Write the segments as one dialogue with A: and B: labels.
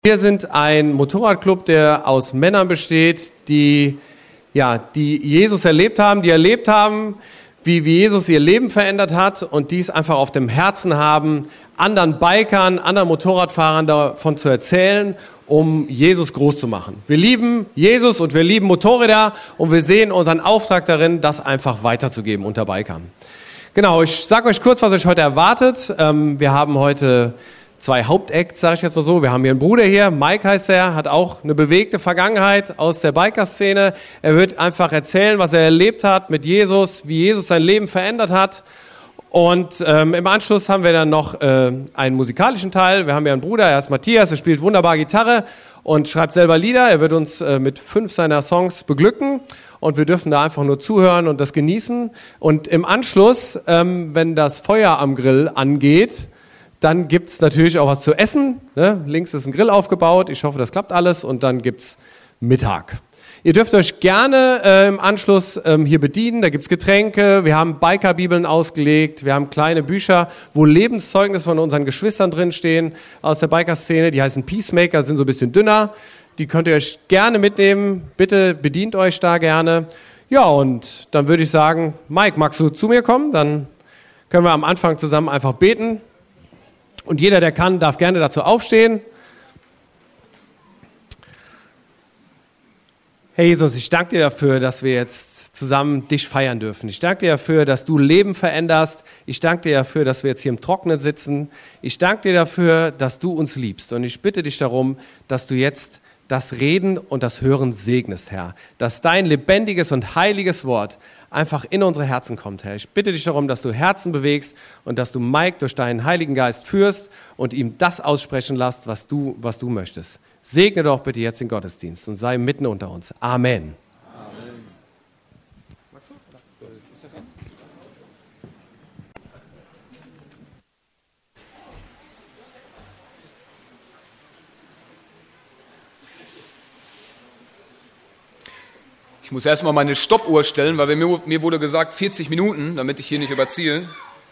A: Wir sind ein Motorradclub, der aus Männern besteht, die Jesus erlebt haben, wie Jesus ihr Leben verändert hat und dies einfach auf dem Herzen haben, anderen Bikern, anderen Motorradfahrern davon zu erzählen, um Jesus groß zu machen. Wir lieben Jesus und wir lieben Motorräder und wir sehen unseren Auftrag darin, das einfach weiterzugeben unter Bikern. Genau, ich sage euch kurz, was euch heute erwartet. Wir haben heute 2 Hauptacts, sage ich jetzt mal so. Wir haben hier einen Bruder hier, Mike heißt er, hat auch eine bewegte Vergangenheit aus der Bikerszene. Er wird einfach erzählen, was er erlebt hat mit Jesus, wie Jesus sein Leben verändert hat. Und im Anschluss haben wir dann noch einen musikalischen Teil. Wir haben ja einen Bruder, er ist Matthias, er spielt wunderbar Gitarre und schreibt selber Lieder. Er wird uns mit 5 seiner Songs beglücken und wir dürfen da einfach nur zuhören und das genießen. Und im Anschluss, wenn das Feuer am Grill angeht, dann gibt's natürlich auch was zu essen. Ne? Links ist ein Grill aufgebaut. Ich hoffe, das klappt alles. Und dann gibt's Mittag. Ihr dürft euch gerne im Anschluss hier bedienen. Da gibt's Getränke. Wir haben Biker-Bibeln ausgelegt. Wir haben kleine Bücher, wo Lebenszeugnisse von unseren Geschwistern drinstehen aus der Biker-Szene. Die heißen Peacemaker, sind so ein bisschen dünner. Die könnt ihr euch gerne mitnehmen. Bitte bedient euch da gerne. Ja, und dann würde ich sagen, Mike, magst du zu mir kommen? Dann können wir am Anfang zusammen einfach beten. Und jeder, der kann, darf gerne dazu aufstehen. Herr Jesus, ich danke dir dafür, dass wir jetzt zusammen dich feiern dürfen. Ich danke dir dafür, dass du Leben veränderst. Ich danke dir dafür, dass wir jetzt hier im Trockenen sitzen. Ich danke dir dafür, dass du uns liebst. Und ich bitte dich darum, dass du jetzt das Reden und das Hören segnest, Herr. Dass dein lebendiges und heiliges Wort einfach in unsere Herzen kommt, Herr. Ich bitte dich darum, dass du Herzen bewegst und dass du Mike durch deinen Heiligen Geist führst und ihm das aussprechen lässt, was du möchtest. Segne doch bitte jetzt den Gottesdienst und sei mitten unter uns. Amen.
B: Ich muss erstmal meine Stoppuhr stellen, weil mir wurde gesagt 40 Minuten, damit ich hier nicht überziehe.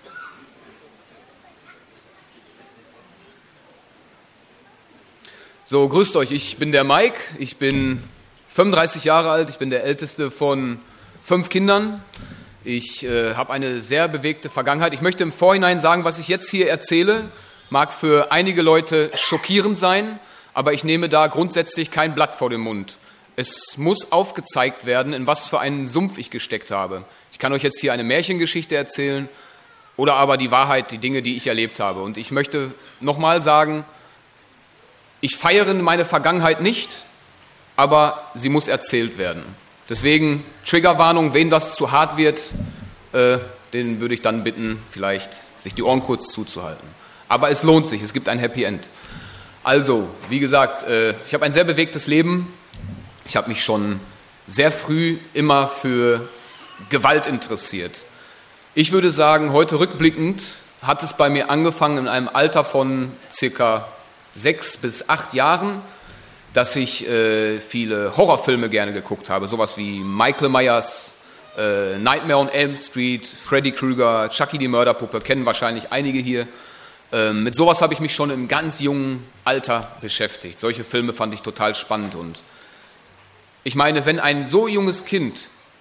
B: So, grüßt euch, ich bin der Mike, ich bin 35 Jahre alt, ich bin der älteste von 5 Kindern. Ich habe eine sehr bewegte Vergangenheit. Ich möchte im Vorhinein sagen, was ich jetzt hier erzähle, mag für einige Leute schockierend sein, aber ich nehme da grundsätzlich kein Blatt vor den Mund. Es muss aufgezeigt werden, in was für einen Sumpf ich gesteckt habe. Ich kann euch jetzt hier eine Märchengeschichte erzählen oder aber die Wahrheit, die Dinge, die ich erlebt habe. Und ich möchte nochmal sagen, ich feiere meine Vergangenheit nicht, aber sie muss erzählt werden. Deswegen Triggerwarnung, wen das zu hart wird, den würde ich dann bitten, vielleicht sich die Ohren kurz zuzuhalten. Aber es lohnt sich, es gibt ein Happy End. Also, wie gesagt, ich habe ein sehr bewegtes Leben. Ich habe mich schon sehr früh immer für Gewalt interessiert. Ich würde sagen, heute rückblickend hat es bei mir angefangen in einem Alter von circa 6 bis 8 Jahren, dass ich viele Horrorfilme gerne geguckt habe. Sowas wie Michael Myers, Nightmare on Elm Street, Freddy Krueger, Chucky die Mörderpuppe, kennen wahrscheinlich einige hier. Mit sowas habe ich mich schon im ganz jungen Alter beschäftigt. Solche Filme fand ich total spannend und ich meine, wenn ein so junges Kind,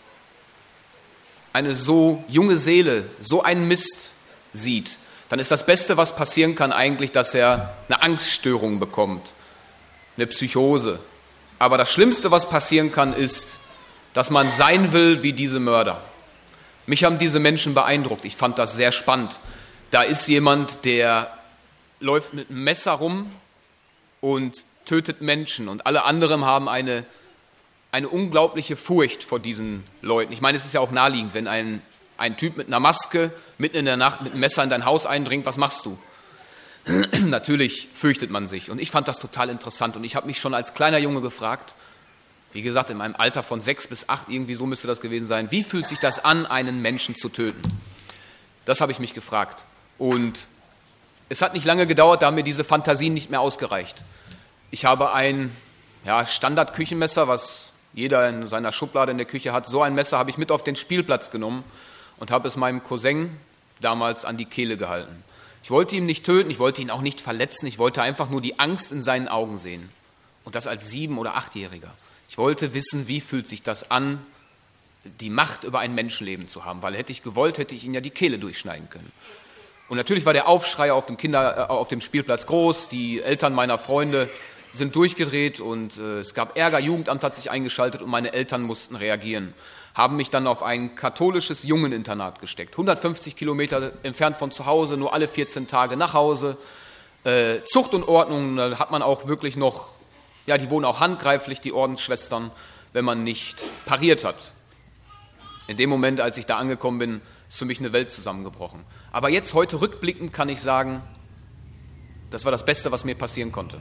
B: eine so junge Seele, so einen Mist sieht, dann ist das Beste, was passieren kann, eigentlich, dass er eine Angststörung bekommt, eine Psychose. Aber das Schlimmste, was passieren kann, ist, dass man sein will wie diese Mörder. Mich haben diese Menschen beeindruckt. Ich fand das sehr spannend. Da ist jemand, der läuft mit einem Messer rum und tötet Menschen und alle anderen haben eine unglaubliche Furcht vor diesen Leuten. Ich meine, es ist ja auch naheliegend, wenn ein Typ mit einer Maske mitten in der Nacht mit einem Messer in dein Haus eindringt, was machst du? Natürlich fürchtet man sich. Und ich fand das total interessant. Und ich habe mich schon als kleiner Junge gefragt, wie gesagt, in meinem Alter von 6 bis 8, irgendwie so müsste das gewesen sein, wie fühlt sich das an, einen Menschen zu töten? Das habe ich mich gefragt. Und es hat nicht lange gedauert, da haben mir diese Fantasien nicht mehr ausgereicht. Ich habe ein Standard-Küchenmesser, was jeder in seiner Schublade in der Küche hat. So ein Messer habe ich mit auf den Spielplatz genommen und habe es meinem Cousin damals an die Kehle gehalten. Ich wollte ihn nicht töten, ich wollte ihn auch nicht verletzen, ich wollte einfach nur die Angst in seinen Augen sehen. Und das als 7- oder 8-Jähriger. Ich wollte wissen, wie fühlt sich das an, die Macht über ein Menschenleben zu haben. Weil hätte ich gewollt, hätte ich ihn ja die Kehle durchschneiden können. Und natürlich war der Aufschrei auf dem Spielplatz groß, die Eltern meiner Freunde sind durchgedreht und es gab Ärger, Jugendamt hat sich eingeschaltet und meine Eltern mussten reagieren. Haben mich dann auf ein katholisches Jungeninternat gesteckt, 150 Kilometer entfernt von zu Hause, nur alle 14 Tage nach Hause. Zucht und Ordnung, da hat man auch wirklich noch, ja, die wurden auch handgreiflich, die Ordensschwestern, wenn man nicht pariert hat. In dem Moment, als ich da angekommen bin, ist für mich eine Welt zusammengebrochen. Aber jetzt, heute rückblickend, kann ich sagen, das war das Beste, was mir passieren konnte.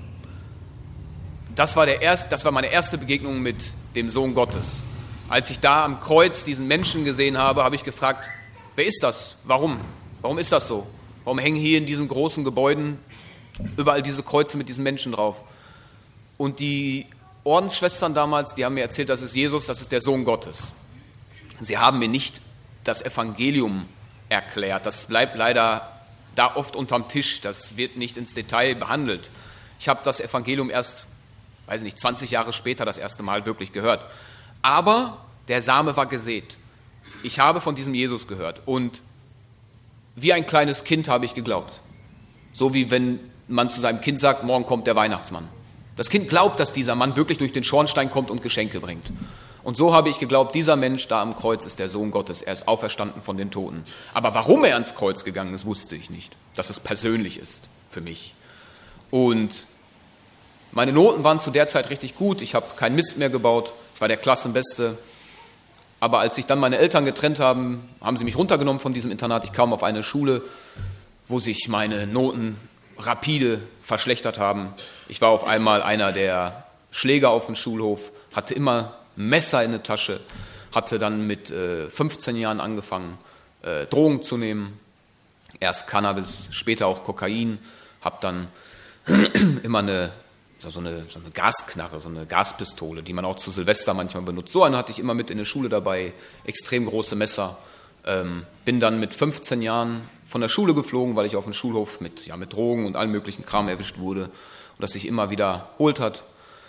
B: Das war meine erste Begegnung mit dem Sohn Gottes. Als ich da am Kreuz diesen Menschen gesehen habe, habe ich gefragt, wer ist das? Warum? Warum ist das so? Warum hängen hier in diesen großen Gebäuden überall diese Kreuze mit diesen Menschen drauf? Und die Ordensschwestern damals, die haben mir erzählt, das ist Jesus, das ist der Sohn Gottes. Sie haben mir nicht das Evangelium erklärt. Das bleibt leider da oft unterm Tisch. Das wird nicht ins Detail behandelt. Ich habe das Evangelium erst, 20 Jahre später das erste Mal wirklich gehört. Aber der Same war gesät. Ich habe von diesem Jesus gehört und wie ein kleines Kind habe ich geglaubt. So wie wenn man zu seinem Kind sagt, morgen kommt der Weihnachtsmann. Das Kind glaubt, dass dieser Mann wirklich durch den Schornstein kommt und Geschenke bringt. Und so habe ich geglaubt, dieser Mensch da am Kreuz ist der Sohn Gottes, er ist auferstanden von den Toten. Aber warum er ans Kreuz gegangen ist, wusste ich nicht, dass es persönlich ist für mich. Und meine Noten waren zu der Zeit richtig gut, ich habe keinen Mist mehr gebaut, ich war der Klassenbeste. Aber als sich dann meine Eltern getrennt haben, haben sie mich runtergenommen von diesem Internat. Ich kam auf eine Schule, wo sich meine Noten rapide verschlechtert haben. Ich war auf einmal einer der Schläger auf dem Schulhof, hatte immer Messer in der Tasche, hatte dann mit 15 Jahren angefangen, Drogen zu nehmen. Erst Cannabis, später auch Kokain. Habe dann immer so eine Gasknarre, so eine Gaspistole, die man auch zu Silvester manchmal benutzt. So eine hatte ich immer mit in der Schule dabei, extrem große Messer. Bin dann mit 15 Jahren von der Schule geflogen, weil ich auf dem Schulhof mit Drogen und allem möglichen Kram erwischt wurde und das sich immer wiederholt hat.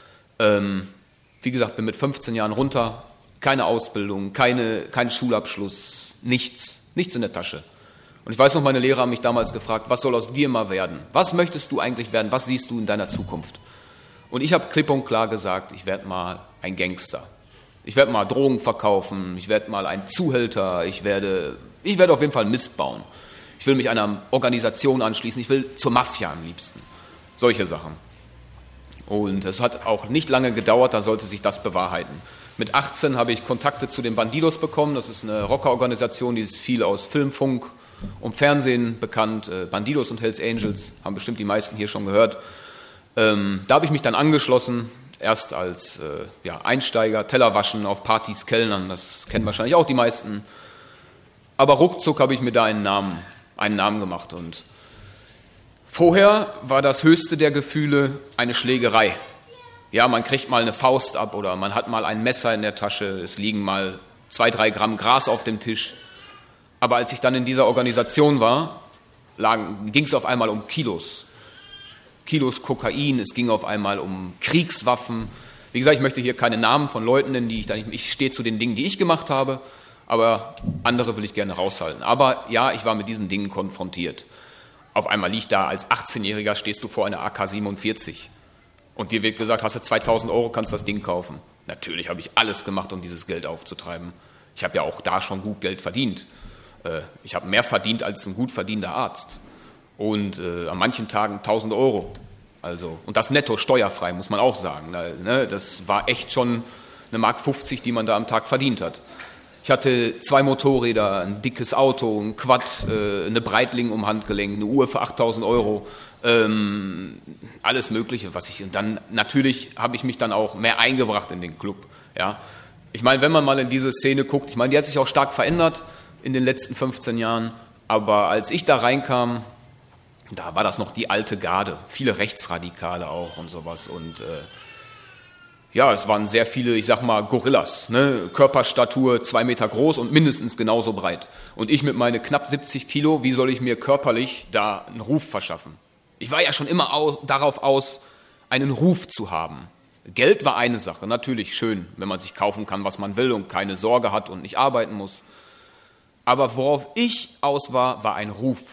B: Wie gesagt, bin mit 15 Jahren runter, keine Ausbildung, kein Schulabschluss, nichts in der Tasche. Und ich weiß noch, meine Lehrer haben mich damals gefragt, was soll aus dir mal werden? Was möchtest du eigentlich werden? Was siehst du in deiner Zukunft? Und ich habe klipp und klar gesagt, ich werde mal ein Gangster. Ich werde mal Drogen verkaufen, ich werde mal ein Zuhälter, ich werde auf jeden Fall Mist bauen. Ich will mich einer Organisation anschließen, ich will zur Mafia am liebsten. Solche Sachen. Und es hat auch nicht lange gedauert, da sollte sich das bewahrheiten. Mit 18 habe ich Kontakte zu den Bandidos bekommen. Das ist eine Rockerorganisation, die ist viel aus Film, Funk und Fernsehen bekannt. Bandidos und Hells Angels, haben bestimmt die meisten hier schon gehört. Da habe ich mich dann angeschlossen, erst als Einsteiger, Teller waschen, auf Partys kellnern, das kennen wahrscheinlich auch die meisten. Aber ruckzuck habe ich mir da einen Namen gemacht. Und vorher war das höchste der Gefühle eine Schlägerei. Ja, man kriegt mal eine Faust ab oder man hat mal ein Messer in der Tasche, es liegen mal 2-3 Gramm Gras auf dem Tisch. Aber als ich dann in dieser Organisation war, ging es auf einmal um Kilos Kokain, es ging auf einmal um Kriegswaffen. Wie gesagt, ich möchte hier keine Namen von Leuten nennen, ich stehe zu den Dingen, die ich gemacht habe, aber andere will ich gerne raushalten. Aber ja, ich war mit diesen Dingen konfrontiert. Auf einmal liegt da als 18-Jähriger, stehst du vor einer AK-47 und dir wird gesagt, hast du 2.000 Euro, kannst das Ding kaufen. Natürlich habe ich alles gemacht, um dieses Geld aufzutreiben. Ich habe ja auch da schon gut Geld verdient. Ich habe mehr verdient als ein gut verdienter Arzt. Und an manchen Tagen 1.000 Euro. Also, und das netto steuerfrei, muss man auch sagen. Das war echt schon eine Mark 50, die man da am Tag verdient hat. Ich hatte 2 Motorräder, ein dickes Auto, ein Quad, eine Breitling um Handgelenk, eine Uhr für 8.000 Euro, alles Mögliche, und dann natürlich habe ich mich dann auch mehr eingebracht in den Club. Ja. Ich meine, wenn man mal in diese Szene guckt, die hat sich auch stark verändert in den letzten 15 Jahren, aber als ich da reinkam, da war das noch die alte Garde, viele Rechtsradikale auch und sowas. Und Ja, es waren sehr viele, ich sag mal, Gorillas, ne? Körperstatur 2 Meter groß und mindestens genauso breit. Und ich mit meine knapp 70 Kilo, wie soll ich mir körperlich da einen Ruf verschaffen? Ich war ja schon immer darauf aus, einen Ruf zu haben. Geld war eine Sache, natürlich schön, wenn man sich kaufen kann, was man will und keine Sorge hat und nicht arbeiten muss. Aber worauf ich aus war, war ein Ruf.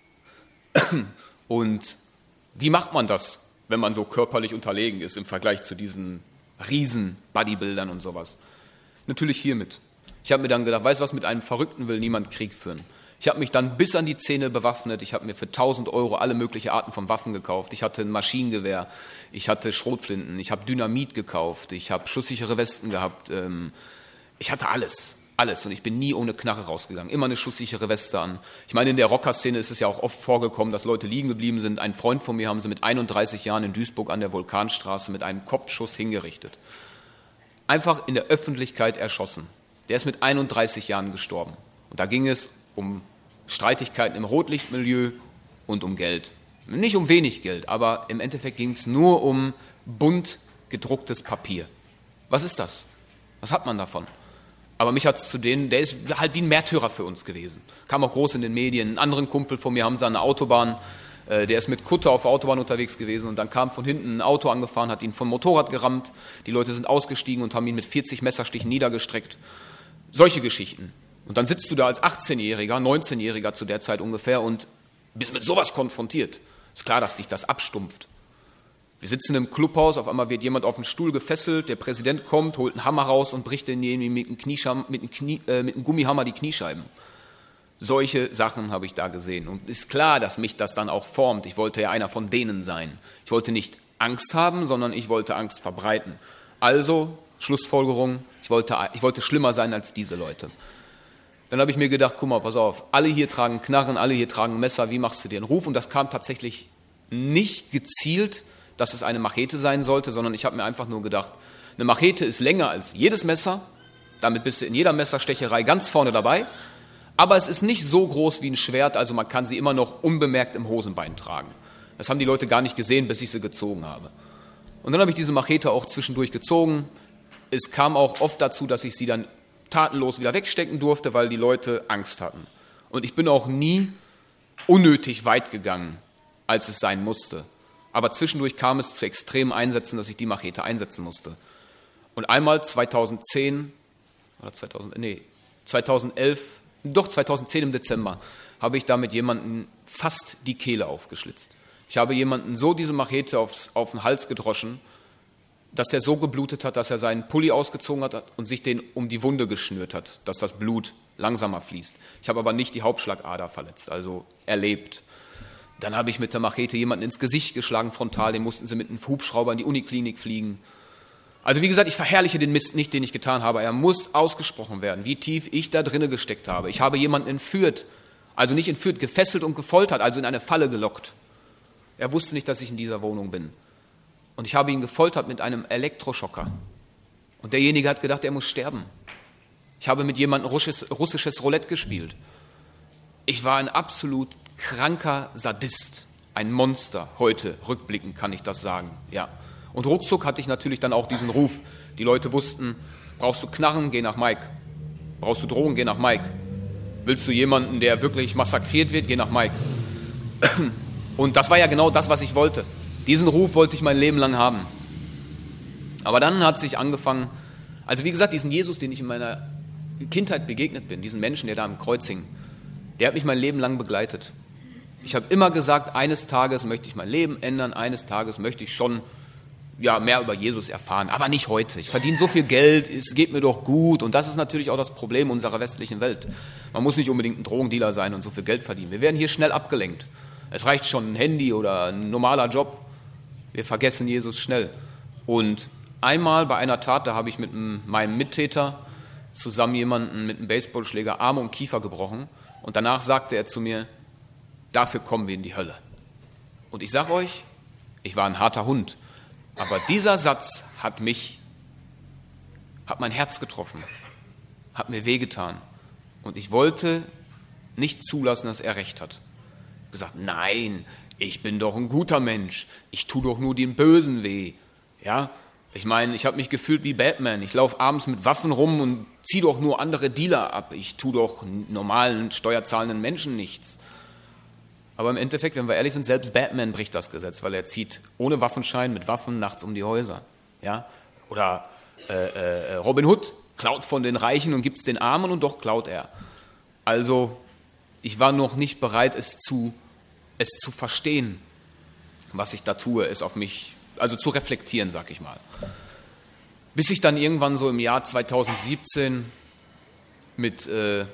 B: Und wie macht man das, wenn man so körperlich unterlegen ist im Vergleich zu diesen Riesen-Bodybuildern und sowas? Natürlich hiermit. Ich habe mir dann gedacht, weißt du was, mit einem Verrückten will niemand Krieg führen. Ich habe mich dann bis an die Zähne bewaffnet. Ich habe mir für 1.000 € alle möglichen Arten von Waffen gekauft. Ich hatte ein Maschinengewehr, ich hatte Schrotflinten, ich habe Dynamit gekauft, ich habe schusssichere Westen gehabt. Ich hatte alles. Und ich bin nie ohne Knarre rausgegangen. Immer eine schusssichere Weste an. Ich meine, in der Rockerszene ist es ja auch oft vorgekommen, dass Leute liegen geblieben sind. Ein Freund von mir haben sie mit 31 Jahren in Duisburg an der Vulkanstraße mit einem Kopfschuss hingerichtet. Einfach in der Öffentlichkeit erschossen. Der ist mit 31 Jahren gestorben. Und da ging es um Streitigkeiten im Rotlichtmilieu und um Geld. Nicht um wenig Geld, aber im Endeffekt ging es nur um bunt gedrucktes Papier. Was ist das? Was hat man davon? Aber mich hat es zu denen, der ist halt wie ein Märtyrer für uns gewesen. Kam auch groß in den Medien. Einen anderen Kumpel von mir haben sie an der Autobahn, der ist mit Kutter auf der Autobahn unterwegs gewesen und dann kam von hinten ein Auto angefahren, hat ihn vom Motorrad gerammt. Die Leute sind ausgestiegen und haben ihn mit 40 Messerstichen niedergestreckt. Solche Geschichten. Und dann sitzt du da als 18-Jähriger, 19-Jähriger zu der Zeit ungefähr und bist mit sowas konfrontiert. Ist klar, dass dich das abstumpft. Wir sitzen im Clubhaus, auf einmal wird jemand auf den Stuhl gefesselt, der Präsident kommt, holt einen Hammer raus und bricht denjenigen mit einem Gummihammer die Kniescheiben. Solche Sachen habe ich da gesehen. Und ist klar, dass mich das dann auch formt. Ich wollte ja einer von denen sein. Ich wollte nicht Angst haben, sondern ich wollte Angst verbreiten. Also, Schlussfolgerung, ich wollte schlimmer sein als diese Leute. Dann habe ich mir gedacht, guck mal, pass auf, alle hier tragen Knarren, alle hier tragen Messer, wie machst du dir einen Ruf? Und das kam tatsächlich nicht gezielt, dass es eine Machete sein sollte, sondern ich habe mir einfach nur gedacht, eine Machete ist länger als jedes Messer, damit bist du in jeder Messerstecherei ganz vorne dabei, aber es ist nicht so groß wie ein Schwert, also man kann sie immer noch unbemerkt im Hosenbein tragen. Das haben die Leute gar nicht gesehen, bis ich sie gezogen habe. Und dann habe ich diese Machete auch zwischendurch gezogen. Es kam auch oft dazu, dass ich sie dann tatenlos wieder wegstecken durfte, weil die Leute Angst hatten. Und ich bin auch nie unnötig weit gegangen, als es sein musste. Aber zwischendurch kam es zu extremen Einsätzen, dass ich die Machete einsetzen musste. Und einmal 2010 im Dezember, habe ich da mit jemandem fast die Kehle aufgeschlitzt. Ich habe jemanden so diese Machete auf den Hals gedroschen, dass der so geblutet hat, dass er seinen Pulli ausgezogen hat und sich den um die Wunde geschnürt hat, dass das Blut langsamer fließt. Ich habe aber nicht die Hauptschlagader verletzt, also er lebt. Dann habe ich mit der Machete jemanden ins Gesicht geschlagen, frontal, den mussten sie mit einem Hubschrauber in die Uniklinik fliegen. Also wie gesagt, ich verherrliche den Mist nicht, den ich getan habe. Er muss ausgesprochen werden, wie tief ich da drinnen gesteckt habe. Ich habe jemanden entführt, also nicht entführt, gefesselt und gefoltert, also in eine Falle gelockt. Er wusste nicht, dass ich in dieser Wohnung bin. Und ich habe ihn gefoltert mit einem Elektroschocker. Und derjenige hat gedacht, er muss sterben. Ich habe mit jemandem russisches Roulette gespielt. Ich war ein absolut kranker Sadist, ein Monster. Heute, rückblickend, kann ich das sagen. Ja. Und ruckzuck hatte ich natürlich dann auch diesen Ruf. Die Leute wussten, brauchst du Knarren, geh nach Mike. Brauchst du Drogen, geh nach Mike. Willst du jemanden, der wirklich massakriert wird, geh nach Mike. Und das war ja genau das, was ich wollte. Diesen Ruf wollte ich mein Leben lang haben. Aber dann hat sich angefangen, also wie gesagt, diesen Jesus, den ich in meiner Kindheit begegnet bin, diesen Menschen, der da am Kreuz hing, der hat mich mein Leben lang begleitet. Ich habe immer gesagt, eines Tages möchte ich mein Leben ändern, eines Tages möchte ich schon mehr über Jesus erfahren, aber nicht heute. Ich verdiene so viel Geld, es geht mir doch gut und das ist natürlich auch das Problem unserer westlichen Welt. Man muss nicht unbedingt ein Drogendealer sein und so viel Geld verdienen. Wir werden hier schnell abgelenkt. Es reicht schon ein Handy oder ein normaler Job. Wir vergessen Jesus schnell. Und einmal bei einer Tat, da habe ich mit meinem Mittäter zusammen jemanden mit einem Baseballschläger Arme und Kiefer gebrochen. Und danach sagte er zu mir, dafür kommen wir in die Hölle. Und ich sage euch, ich war ein harter Hund. Aber dieser Satz hat mein Herz getroffen, hat mir wehgetan. Und ich wollte nicht zulassen, dass er recht hat. Ich habe gesagt, nein, ich bin doch ein guter Mensch. Ich tue doch nur den Bösen weh. Ja? Ich meine, ich habe mich gefühlt wie Batman. Ich laufe abends mit Waffen rum und ziehe doch nur andere Dealer ab. Ich tue doch normalen, steuerzahlenden Menschen nichts. Aber im Endeffekt, wenn wir ehrlich sind, selbst Batman bricht das Gesetz, weil er zieht ohne Waffenschein mit Waffen nachts um die Häuser. Ja? Oder Robin Hood klaut von den Reichen und gibt es den Armen und doch klaut er. Also ich war noch nicht bereit, es zu verstehen, was ich da tue, es auf mich, also zu reflektieren, sag ich mal. Bis ich dann irgendwann so im Jahr 2017 mich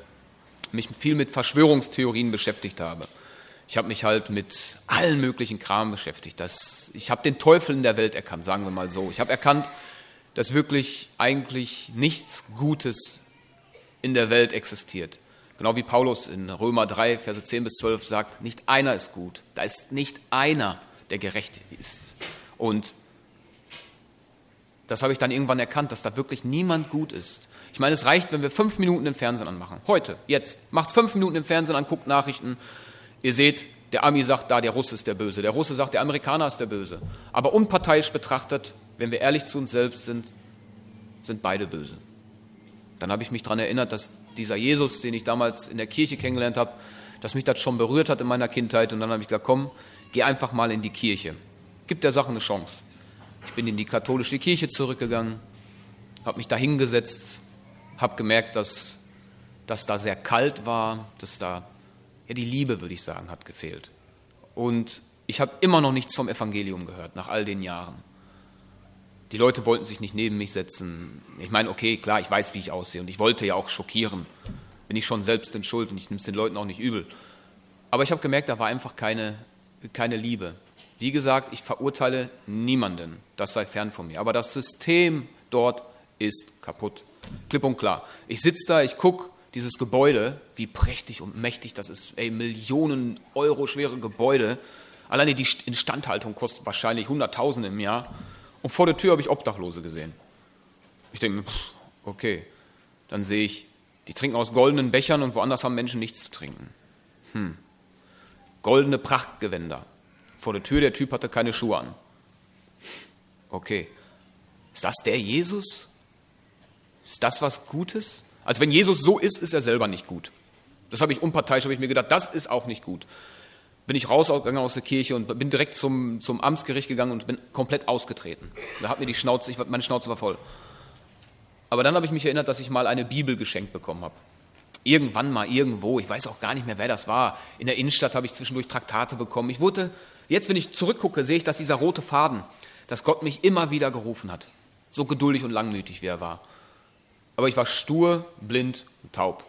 B: viel mit Verschwörungstheorien beschäftigt habe. Ich habe mich halt mit allen möglichen Kram beschäftigt. Ich habe den Teufel in der Welt erkannt, sagen wir mal so. Ich habe erkannt, dass wirklich eigentlich nichts Gutes in der Welt existiert. Genau wie Paulus in Römer 3, Verse 10 bis 12 sagt, nicht einer ist gut. Da ist nicht einer, der gerecht ist. Und das habe ich dann irgendwann erkannt, dass da wirklich niemand gut ist. Ich meine, es reicht, wenn wir 5 Minuten den Fernsehen anmachen. Heute, jetzt. Macht 5 Minuten den Fernsehen an, guckt Nachrichten. Ihr seht, der Ami sagt da, der Russe ist der Böse. Der Russe sagt, der Amerikaner ist der Böse. Aber unparteiisch betrachtet, wenn wir ehrlich zu uns selbst sind, sind beide böse. Dann habe ich mich daran erinnert, dass dieser Jesus, den ich damals in der Kirche kennengelernt habe, dass mich das schon berührt hat in meiner Kindheit. Und dann habe ich gesagt, komm, geh einfach mal in die Kirche. Gib der Sache eine Chance. Ich bin in die katholische Kirche zurückgegangen, habe mich da hingesetzt, habe gemerkt, dass da sehr kalt war, dass da, ja, die Liebe, würde ich sagen, hat gefehlt. Und ich habe immer noch nichts vom Evangelium gehört, nach all den Jahren. Die Leute wollten sich nicht neben mich setzen. Ich meine, okay, klar, ich weiß, wie ich aussehe und ich wollte ja auch schockieren. Bin ich schon selbst in Schuld und ich nehme es den Leuten auch nicht übel. Aber ich habe gemerkt, da war einfach keine Liebe. Wie gesagt, ich verurteile niemanden, das sei fern von mir. Aber das System dort ist kaputt. Klipp und klar. Ich sitze da, ich gucke dieses Gebäude, wie prächtig und mächtig das ist. Millionen Euro schwere Gebäude. Alleine die Instandhaltung kostet wahrscheinlich 100.000 im Jahr. Und vor der Tür habe ich Obdachlose gesehen. Ich denke mir, okay. Dann sehe ich, die trinken aus goldenen Bechern und woanders haben Menschen nichts zu trinken. Goldene Prachtgewänder. Vor der Tür, der Typ hatte keine Schuhe an. Okay. Ist das der Jesus? Ist das was Gutes? Also wenn Jesus so ist, ist er selber nicht gut. Das habe ich unparteiisch, habe ich mir gedacht, das ist auch nicht gut. Bin ich rausgegangen aus der Kirche und bin direkt zum Amtsgericht gegangen und bin komplett ausgetreten. Da hat mir meine Schnauze war voll. Aber dann habe ich mich erinnert, dass ich mal eine Bibel geschenkt bekommen habe. Irgendwann mal, irgendwo, ich weiß auch gar nicht mehr, wer das war. In der Innenstadt habe ich zwischendurch Traktate bekommen. Jetzt, wenn ich zurückgucke, sehe ich, dass dieser rote Faden, dass Gott mich immer wieder gerufen hat. So geduldig und langmütig, wie er war. Aber ich war stur, blind und taub.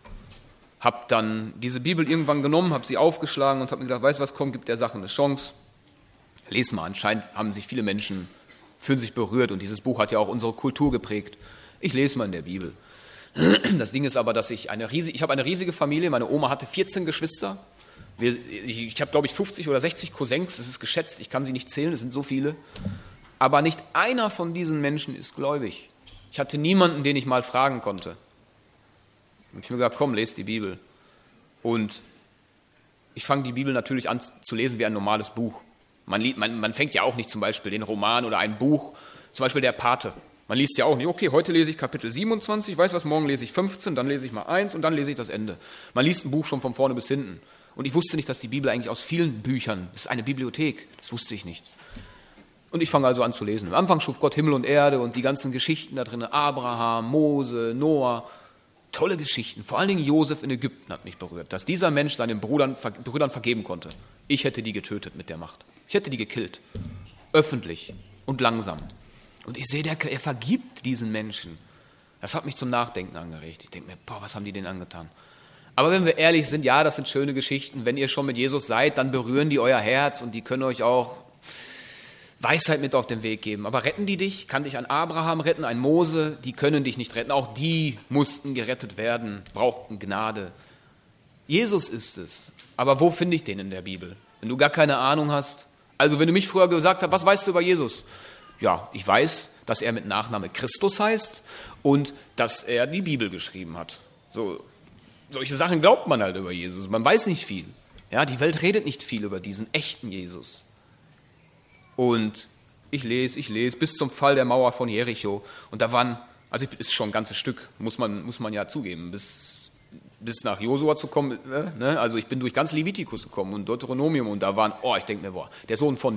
B: Hab dann diese Bibel irgendwann genommen, habe sie aufgeschlagen und habe mir gedacht, weißt du was, komm, gib der Sache eine Chance. Les mal, anscheinend haben sich viele Menschen, fühlen sich berührt und dieses Buch hat ja auch unsere Kultur geprägt. Ich lese mal in der Bibel. Das Ding ist aber, dass ich habe eine riesige Familie, meine Oma hatte 14 Geschwister. Ich habe, glaube ich, 50 oder 60 Cousins, das ist geschätzt, ich kann sie nicht zählen, es sind so viele. Aber nicht einer von diesen Menschen ist gläubig. Ich hatte niemanden, den ich mal fragen konnte. Und ich habe mir gedacht, komm, lese die Bibel. Und ich fange die Bibel natürlich an zu lesen wie ein normales Buch. Man fängt ja auch nicht zum Beispiel den Roman oder ein Buch, zum Beispiel der Pate. Man liest ja auch nicht, okay, heute lese ich Kapitel 27, weiß was, morgen lese ich 15, dann lese ich mal 1 und dann lese ich das Ende. Man liest ein Buch schon von vorne bis hinten. Und ich wusste nicht, dass die Bibel eigentlich aus vielen Büchern, das ist eine Bibliothek, das wusste ich nicht. Und ich fange also an zu lesen. Am Anfang schuf Gott Himmel und Erde und die ganzen Geschichten da drin, Abraham, Mose, Noah, tolle Geschichten. Vor allen Dingen Josef in Ägypten hat mich berührt, dass dieser Mensch seinen Brüdern vergeben konnte. Ich hätte die getötet mit der Macht. Ich hätte die gekillt. Öffentlich und langsam. Und ich sehe, er vergibt diesen Menschen. Das hat mich zum Nachdenken angeregt. Ich denke mir, was haben die denen angetan? Aber wenn wir ehrlich sind, ja, das sind schöne Geschichten. Wenn ihr schon mit Jesus seid, dann berühren die euer Herz und die können euch auch Weisheit mit auf den Weg geben. Aber retten die dich? Kann dich ein Abraham retten, ein Mose? Die können dich nicht retten. Auch die mussten gerettet werden, brauchten Gnade. Jesus ist es. Aber wo finde ich den in der Bibel? Wenn du gar keine Ahnung hast. Also wenn du mich früher gesagt hast, was weißt du über Jesus? Ja, ich weiß, dass er mit Nachname Christus heißt und dass er die Bibel geschrieben hat. Solche Sachen glaubt man halt über Jesus. Man weiß nicht viel. Ja, die Welt redet nicht viel über diesen echten Jesus. Und Ich lese, bis zum Fall der Mauer von Jericho. Und da waren, also ist schon ein ganzes Stück, muss man ja zugeben, bis nach Josua zu kommen. Ne? Also ich bin durch ganz Levitikus gekommen und Deuteronomium und da waren, ich denke mir, der Sohn von.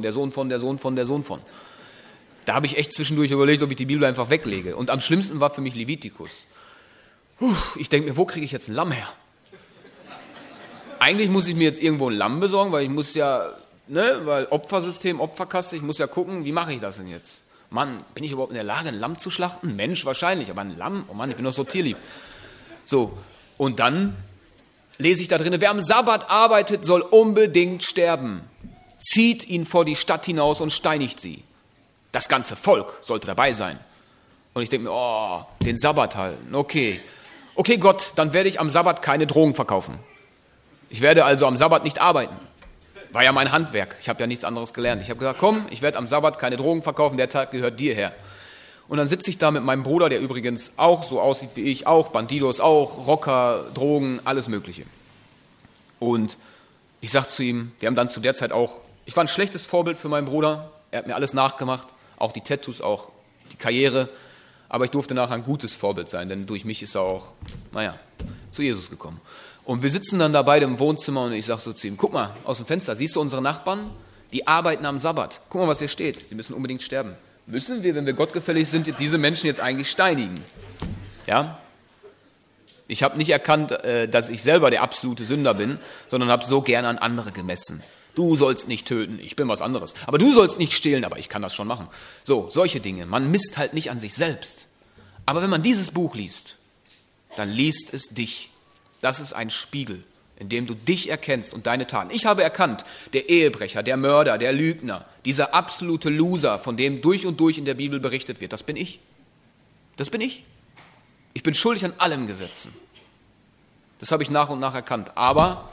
B: Da habe ich echt zwischendurch überlegt, ob ich die Bibel einfach weglege. Und am schlimmsten war für mich Levitikus. Ich denke mir, wo kriege ich jetzt ein Lamm her? Eigentlich muss ich mir jetzt irgendwo ein Lamm besorgen, weil ich muss ja, weil Opfersystem, Opferkaste, ich muss ja gucken, wie mache ich das denn jetzt? Mann, bin ich überhaupt in der Lage, ein Lamm zu schlachten? Mensch, wahrscheinlich, aber ein Lamm? Oh Mann, ich bin doch so tierlieb. So, und dann lese ich da drin, wer am Sabbat arbeitet, soll unbedingt sterben. Zieht ihn vor die Stadt hinaus und steinigt sie. Das ganze Volk sollte dabei sein. Und ich denke mir, den Sabbat halten, okay. Okay, Gott, dann werde ich am Sabbat keine Drogen verkaufen. Ich werde also am Sabbat nicht arbeiten. War ja mein Handwerk. Ich habe ja nichts anderes gelernt. Ich habe gesagt, komm, ich werde am Sabbat keine Drogen verkaufen, der Tag gehört dir her. Und dann sitze ich da mit meinem Bruder, der übrigens auch so aussieht wie ich, auch Bandidos, auch Rocker, Drogen, alles Mögliche. Und ich sage zu ihm, wir haben dann zu der Zeit auch, ich war ein schlechtes Vorbild für meinen Bruder, er hat mir alles nachgemacht, auch die Tattoos, auch die Karriere, aber ich durfte nachher ein gutes Vorbild sein, denn durch mich ist er auch, zu Jesus gekommen. Und wir sitzen dann da beide im Wohnzimmer und ich sage so zu ihm, guck mal aus dem Fenster, siehst du unsere Nachbarn? Die arbeiten am Sabbat. Guck mal, was hier steht, sie müssen unbedingt sterben. Müssen wir, wenn wir gottgefällig sind, diese Menschen jetzt eigentlich steinigen? Ja? Ich habe nicht erkannt, dass ich selber der absolute Sünder bin, sondern habe so gerne an andere gemessen. Du sollst nicht töten, ich bin was anderes. Aber du sollst nicht stehlen, aber ich kann das schon machen. So, solche Dinge. Man misst halt nicht an sich selbst. Aber wenn man dieses Buch liest, dann liest es dich. Das ist ein Spiegel, in dem du dich erkennst und deine Taten. Ich habe erkannt, der Ehebrecher, der Mörder, der Lügner, dieser absolute Loser, von dem durch und durch in der Bibel berichtet wird, das bin ich. Das bin ich. Ich bin schuldig an allen Gesetzen. Das habe ich nach und nach erkannt. Aber,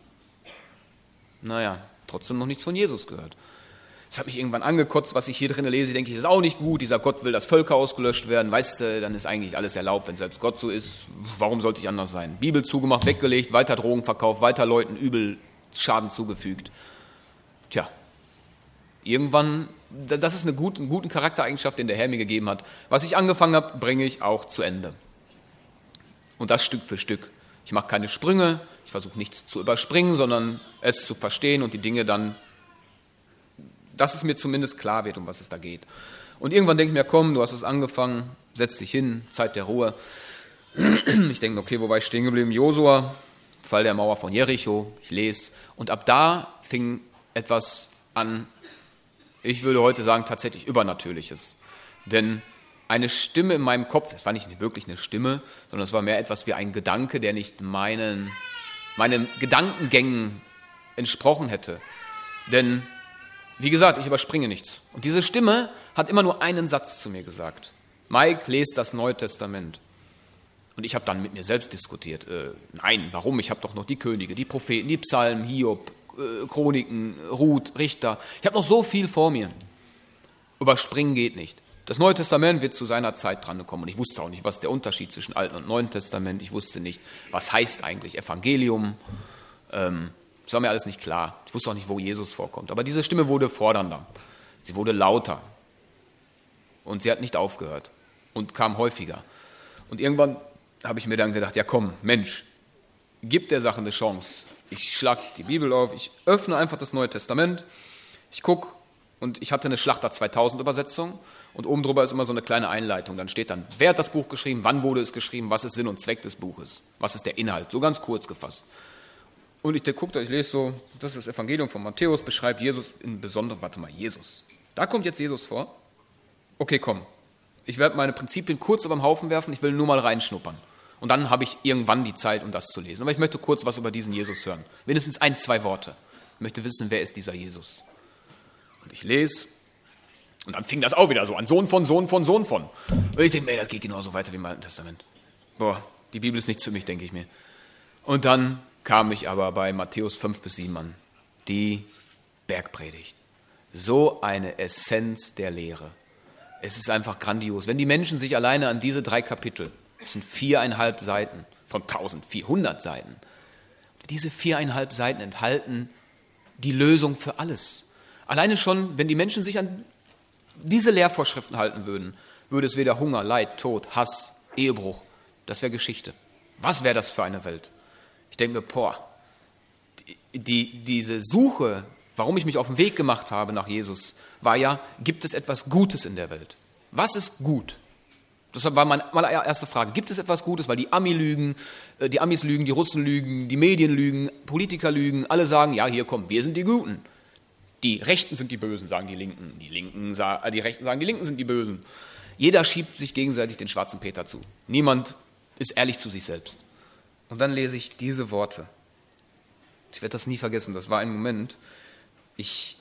B: trotzdem noch nichts von Jesus gehört. Das hat mich irgendwann angekotzt, was ich hier drin lese. Ich denke, das ist auch nicht gut. Dieser Gott will, dass Völker ausgelöscht werden. Weißt du, dann ist eigentlich alles erlaubt, wenn selbst Gott so ist. Warum sollte ich anders sein? Bibel zugemacht, weggelegt, weiter Drogen verkauft, weiter Leuten übel Schaden zugefügt. Tja, irgendwann, das ist eine guten Charaktereigenschaft, den der Herr mir gegeben hat. Was ich angefangen habe, bringe ich auch zu Ende. Und das Stück für Stück. Ich mache keine Sprünge, ich versuche nichts zu überspringen, sondern es zu verstehen und die Dinge dann, dass es mir zumindest klar wird, um was es da geht. Und irgendwann denke ich mir, komm, du hast es angefangen, setz dich hin, Zeit der Ruhe. Ich denke, okay, wo war ich stehen geblieben? Josua, Fall der Mauer von Jericho, ich lese. Und ab da fing etwas an, ich würde heute sagen, tatsächlich Übernatürliches. Denn eine Stimme in meinem Kopf, das war nicht wirklich eine Stimme, sondern es war mehr etwas wie ein Gedanke, der nicht meinen Gedankengängen entsprochen hätte. Denn, wie gesagt, ich überspringe nichts. Und diese Stimme hat immer nur einen Satz zu mir gesagt. Mike, lest das Neue Testament. Und ich habe dann mit mir selbst diskutiert. Nein, warum? Ich habe doch noch die Könige, die Propheten, die Psalmen, Hiob, Chroniken, Ruth, Richter. Ich habe noch so viel vor mir. Überspringen geht nicht. Das Neue Testament wird zu seiner Zeit dran kommen. Und ich wusste auch nicht, was der Unterschied zwischen Alten und Neuen Testament. Ich wusste nicht, was heißt eigentlich Evangelium. Das war mir alles nicht klar. Ich wusste auch nicht, wo Jesus vorkommt. Aber diese Stimme wurde fordernder. Sie wurde lauter. Und sie hat nicht aufgehört. Und kam häufiger. Und irgendwann habe ich mir dann gedacht, ja komm, Mensch, gib der Sache eine Chance. Ich schlage die Bibel auf, ich öffne einfach das Neue Testament, ich gucke und ich hatte eine Schlachter 2000 Übersetzung und oben drüber ist immer so eine kleine Einleitung. Dann steht dann, wer hat das Buch geschrieben, wann wurde es geschrieben, was ist Sinn und Zweck des Buches, was ist der Inhalt, so ganz kurz gefasst. Und ich gucke, ich lese so, das ist das Evangelium von Matthäus, beschreibt Jesus in besonderem, Jesus. Da kommt jetzt Jesus vor. Okay, komm, ich werde meine Prinzipien kurz über den Haufen werfen, ich will nur mal reinschnuppern. Und dann habe ich irgendwann die Zeit, um das zu lesen. Aber ich möchte kurz was über diesen Jesus hören. Mindestens 1-2 Worte. Ich möchte wissen, wer ist dieser Jesus? Und ich lese. Und dann fing das auch wieder so an. Sohn von. Und ich denke mir, das geht genauso weiter wie im Alten Testament. Die Bibel ist nichts für mich, denke ich mir. Und dann kam ich aber bei Matthäus 5-7 an. Die Bergpredigt. So eine Essenz der Lehre. Es ist einfach grandios. Wenn die Menschen sich alleine an diese 3 Kapitel, das sind 4,5 Seiten von 1400 Seiten. Diese 4,5 Seiten enthalten die Lösung für alles. Alleine schon, wenn die Menschen sich an diese Lehrvorschriften halten würden, würde es weder Hunger, Leid, Tod, Hass, Ehebruch. Das wäre Geschichte. Was wäre das für eine Welt? Ich denke mir, diese Suche, warum ich mich auf den Weg gemacht habe nach Jesus, war ja, gibt es etwas Gutes in der Welt? Was ist gut? Das war meine erste Frage. Gibt es etwas Gutes? Weil die Amis lügen, die Russen lügen, die Medien lügen, Politiker lügen. Alle sagen, ja, hier kommen, wir sind die Guten. Die Rechten sind die Bösen, sagen die Linken. Die Rechten sagen, die Linken sind die Bösen. Jeder schiebt sich gegenseitig den schwarzen Peter zu. Niemand ist ehrlich zu sich selbst. Und dann lese ich diese Worte. Ich werde das nie vergessen. Das war ein Moment, es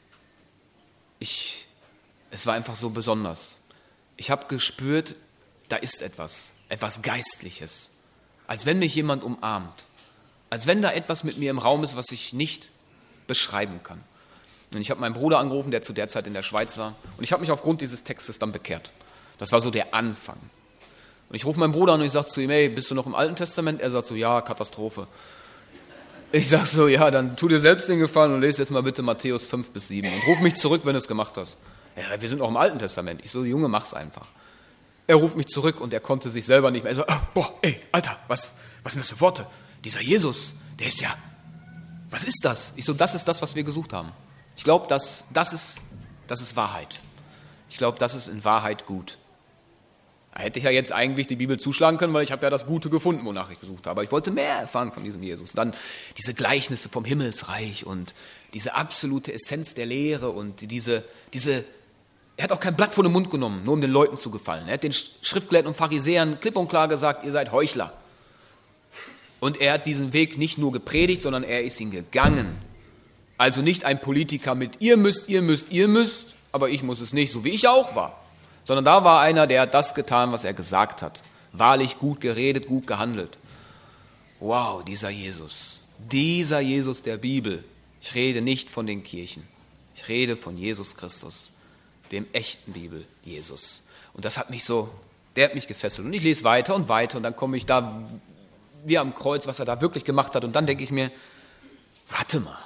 B: war einfach so besonders. Ich habe gespürt, da ist etwas Geistliches. Als wenn mich jemand umarmt. Als wenn da etwas mit mir im Raum ist, was ich nicht beschreiben kann. Und ich habe meinen Bruder angerufen, der zu der Zeit in der Schweiz war. Und ich habe mich aufgrund dieses Textes dann bekehrt. Das war so der Anfang. Und ich rufe meinen Bruder an und ich sage zu ihm, hey, bist du noch im Alten Testament? Er sagt so, ja, Katastrophe. Ich sage so, ja, dann tu dir selbst den Gefallen und lese jetzt mal bitte Matthäus 5-7 und ruf mich zurück, wenn du es gemacht hast. Ja, wir sind noch im Alten Testament. Ich so, Junge, mach's einfach. Er ruft mich zurück und er konnte sich selber nicht mehr. Er so, Alter, was sind das für Worte? Dieser Jesus, der ist ja, was ist das? Ich so, das ist das, was wir gesucht haben. Ich glaube, das ist Wahrheit. Ich glaube, das ist in Wahrheit gut. Da hätte ich ja jetzt eigentlich die Bibel zuschlagen können, weil ich habe ja das Gute gefunden, wonach ich gesucht habe. Aber ich wollte mehr erfahren von diesem Jesus. Dann diese Gleichnisse vom Himmelsreich und diese absolute Essenz der Lehre und er hat auch kein Blatt vor den Mund genommen, nur um den Leuten zu gefallen. Er hat den Schriftgelehrten und Pharisäern klipp und klar gesagt, ihr seid Heuchler. Und er hat diesen Weg nicht nur gepredigt, sondern er ist ihn gegangen. Also nicht ein Politiker mit ihr müsst, aber ich muss es nicht, so wie ich auch war. Sondern da war einer, der hat das getan, was er gesagt hat. Wahrlich gut geredet, gut gehandelt. Wow, dieser Jesus der Bibel. Ich rede nicht von den Kirchen. Ich rede von Jesus Christus, dem echten Bibel Jesus. Und das hat mich der hat mich gefesselt. Und ich lese weiter und dann komme ich da wie am Kreuz, was er da wirklich gemacht hat. Und dann denke ich mir, warte mal,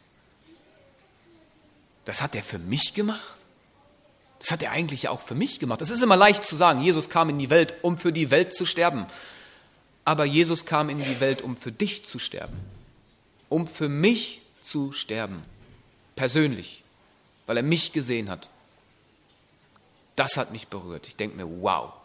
B: das hat er für mich gemacht? Das hat er eigentlich ja auch für mich gemacht. Es ist immer leicht zu sagen, Jesus kam in die Welt, um für die Welt zu sterben. Aber Jesus kam in die Welt, um für dich zu sterben. Um für mich zu sterben. Persönlich. Weil er mich gesehen hat. Das hat mich berührt. Ich denke mir, wow.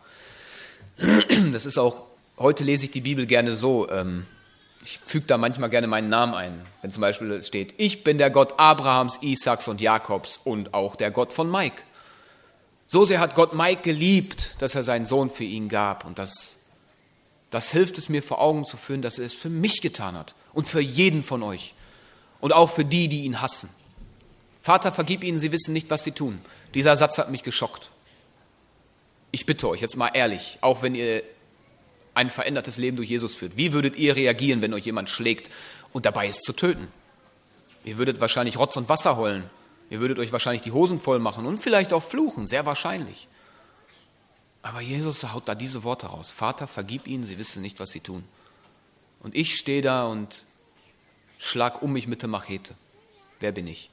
B: Das ist auch, heute lese ich die Bibel gerne so. Ich füge da manchmal gerne meinen Namen ein. Wenn zum Beispiel steht, ich bin der Gott Abrahams, Isaaks und Jakobs und auch der Gott von Mike. So sehr hat Gott Mike geliebt, dass er seinen Sohn für ihn gab. Und das hilft es mir vor Augen zu führen, dass er es für mich getan hat. Und für jeden von euch. Und auch für die, die ihn hassen. Vater, vergib ihnen, sie wissen nicht, was sie tun. Dieser Satz hat mich geschockt. Ich bitte euch, jetzt mal ehrlich, auch wenn ihr ein verändertes Leben durch Jesus führt. Wie würdet ihr reagieren, wenn euch jemand schlägt und dabei ist zu töten? Ihr würdet wahrscheinlich Rotz und Wasser heulen. Ihr würdet euch wahrscheinlich die Hosen voll machen und vielleicht auch fluchen, sehr wahrscheinlich. Aber Jesus haut da diese Worte raus. Vater, vergib ihnen, sie wissen nicht, was sie tun. Und ich stehe da und schlag um mich mit der Machete. Wer bin ich?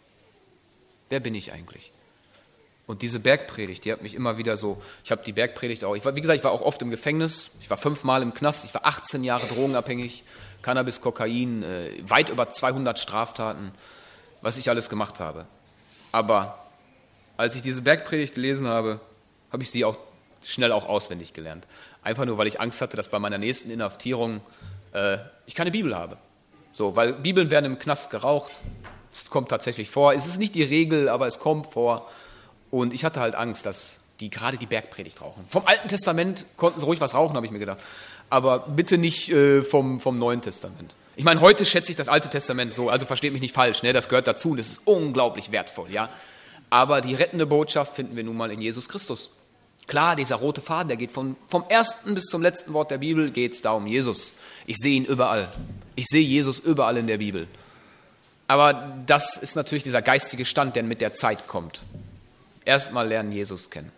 B: Wer bin ich eigentlich? Und diese Bergpredigt, die hat mich immer wieder ich habe die Bergpredigt auch, ich war auch oft im Gefängnis, ich war 5 Mal im Knast, ich war 18 Jahre drogenabhängig, Cannabis, Kokain, weit über 200 Straftaten, was ich alles gemacht habe. Aber als ich diese Bergpredigt gelesen habe, habe ich sie auch schnell auch auswendig gelernt. Einfach nur, weil ich Angst hatte, dass bei meiner nächsten Inhaftierung ich keine Bibel habe. Weil Bibeln werden im Knast geraucht, das kommt tatsächlich vor. Es ist nicht die Regel, aber es kommt vor. Und ich hatte halt Angst, dass die gerade die Bergpredigt rauchen. Vom Alten Testament konnten sie ruhig was rauchen, habe ich mir gedacht. Aber bitte nicht vom Neuen Testament. Ich meine, heute schätze ich das Alte Testament so, also versteht mich nicht falsch, ne? Das gehört dazu und das ist unglaublich wertvoll, ja. Aber die rettende Botschaft finden wir nun mal in Jesus Christus. Klar, dieser rote Faden, der geht vom ersten bis zum letzten Wort der Bibel, geht es da um Jesus. Ich sehe ihn überall. Ich sehe Jesus überall in der Bibel. Aber das ist natürlich dieser geistige Stand, der mit der Zeit kommt. Erstmal lernen Jesus kennen.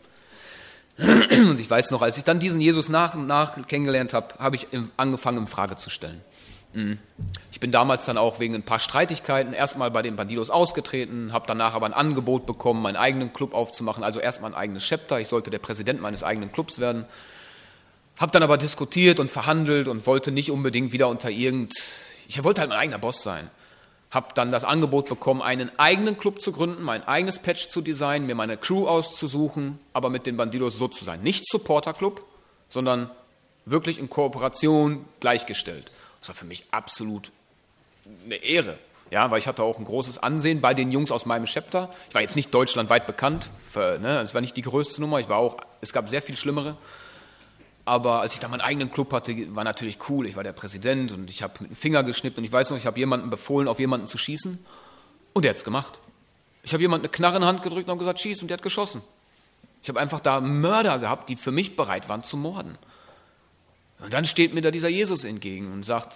B: Und ich weiß noch, als ich dann diesen Jesus nach und nach kennengelernt habe, habe ich angefangen, in Frage zu stellen. Ich bin damals dann auch wegen ein paar Streitigkeiten erstmal bei den Bandidos ausgetreten, habe danach aber ein Angebot bekommen, meinen eigenen Club aufzumachen, also erstmal ein eigenes Chapter. Ich sollte der Präsident meines eigenen Clubs werden. Habe dann aber diskutiert und verhandelt und wollte nicht unbedingt wieder ich wollte halt mein eigener Boss sein. Habe dann das Angebot bekommen, einen eigenen Club zu gründen, mein eigenes Patch zu designen, mir meine Crew auszusuchen, aber mit den Bandidos so zu sein. Nicht Supporter-Club, sondern wirklich in Kooperation gleichgestellt. Das war für mich absolut eine Ehre, ja, weil ich hatte auch ein großes Ansehen bei den Jungs aus meinem Chapter. Ich war jetzt nicht deutschlandweit bekannt, es war nicht die größte Nummer, es gab sehr viel Schlimmere. Aber als ich dann meinen eigenen Club hatte, war natürlich cool. Ich war der Präsident und ich habe mit dem Finger geschnippt und ich weiß noch, ich habe jemandem befohlen, auf jemanden zu schießen und der hat es gemacht. Ich habe jemandem eine Knarre in die Hand gedrückt und gesagt, schieß, und der hat geschossen. Ich habe einfach da Mörder gehabt, die für mich bereit waren zu morden. Und dann steht mir da dieser Jesus entgegen und sagt,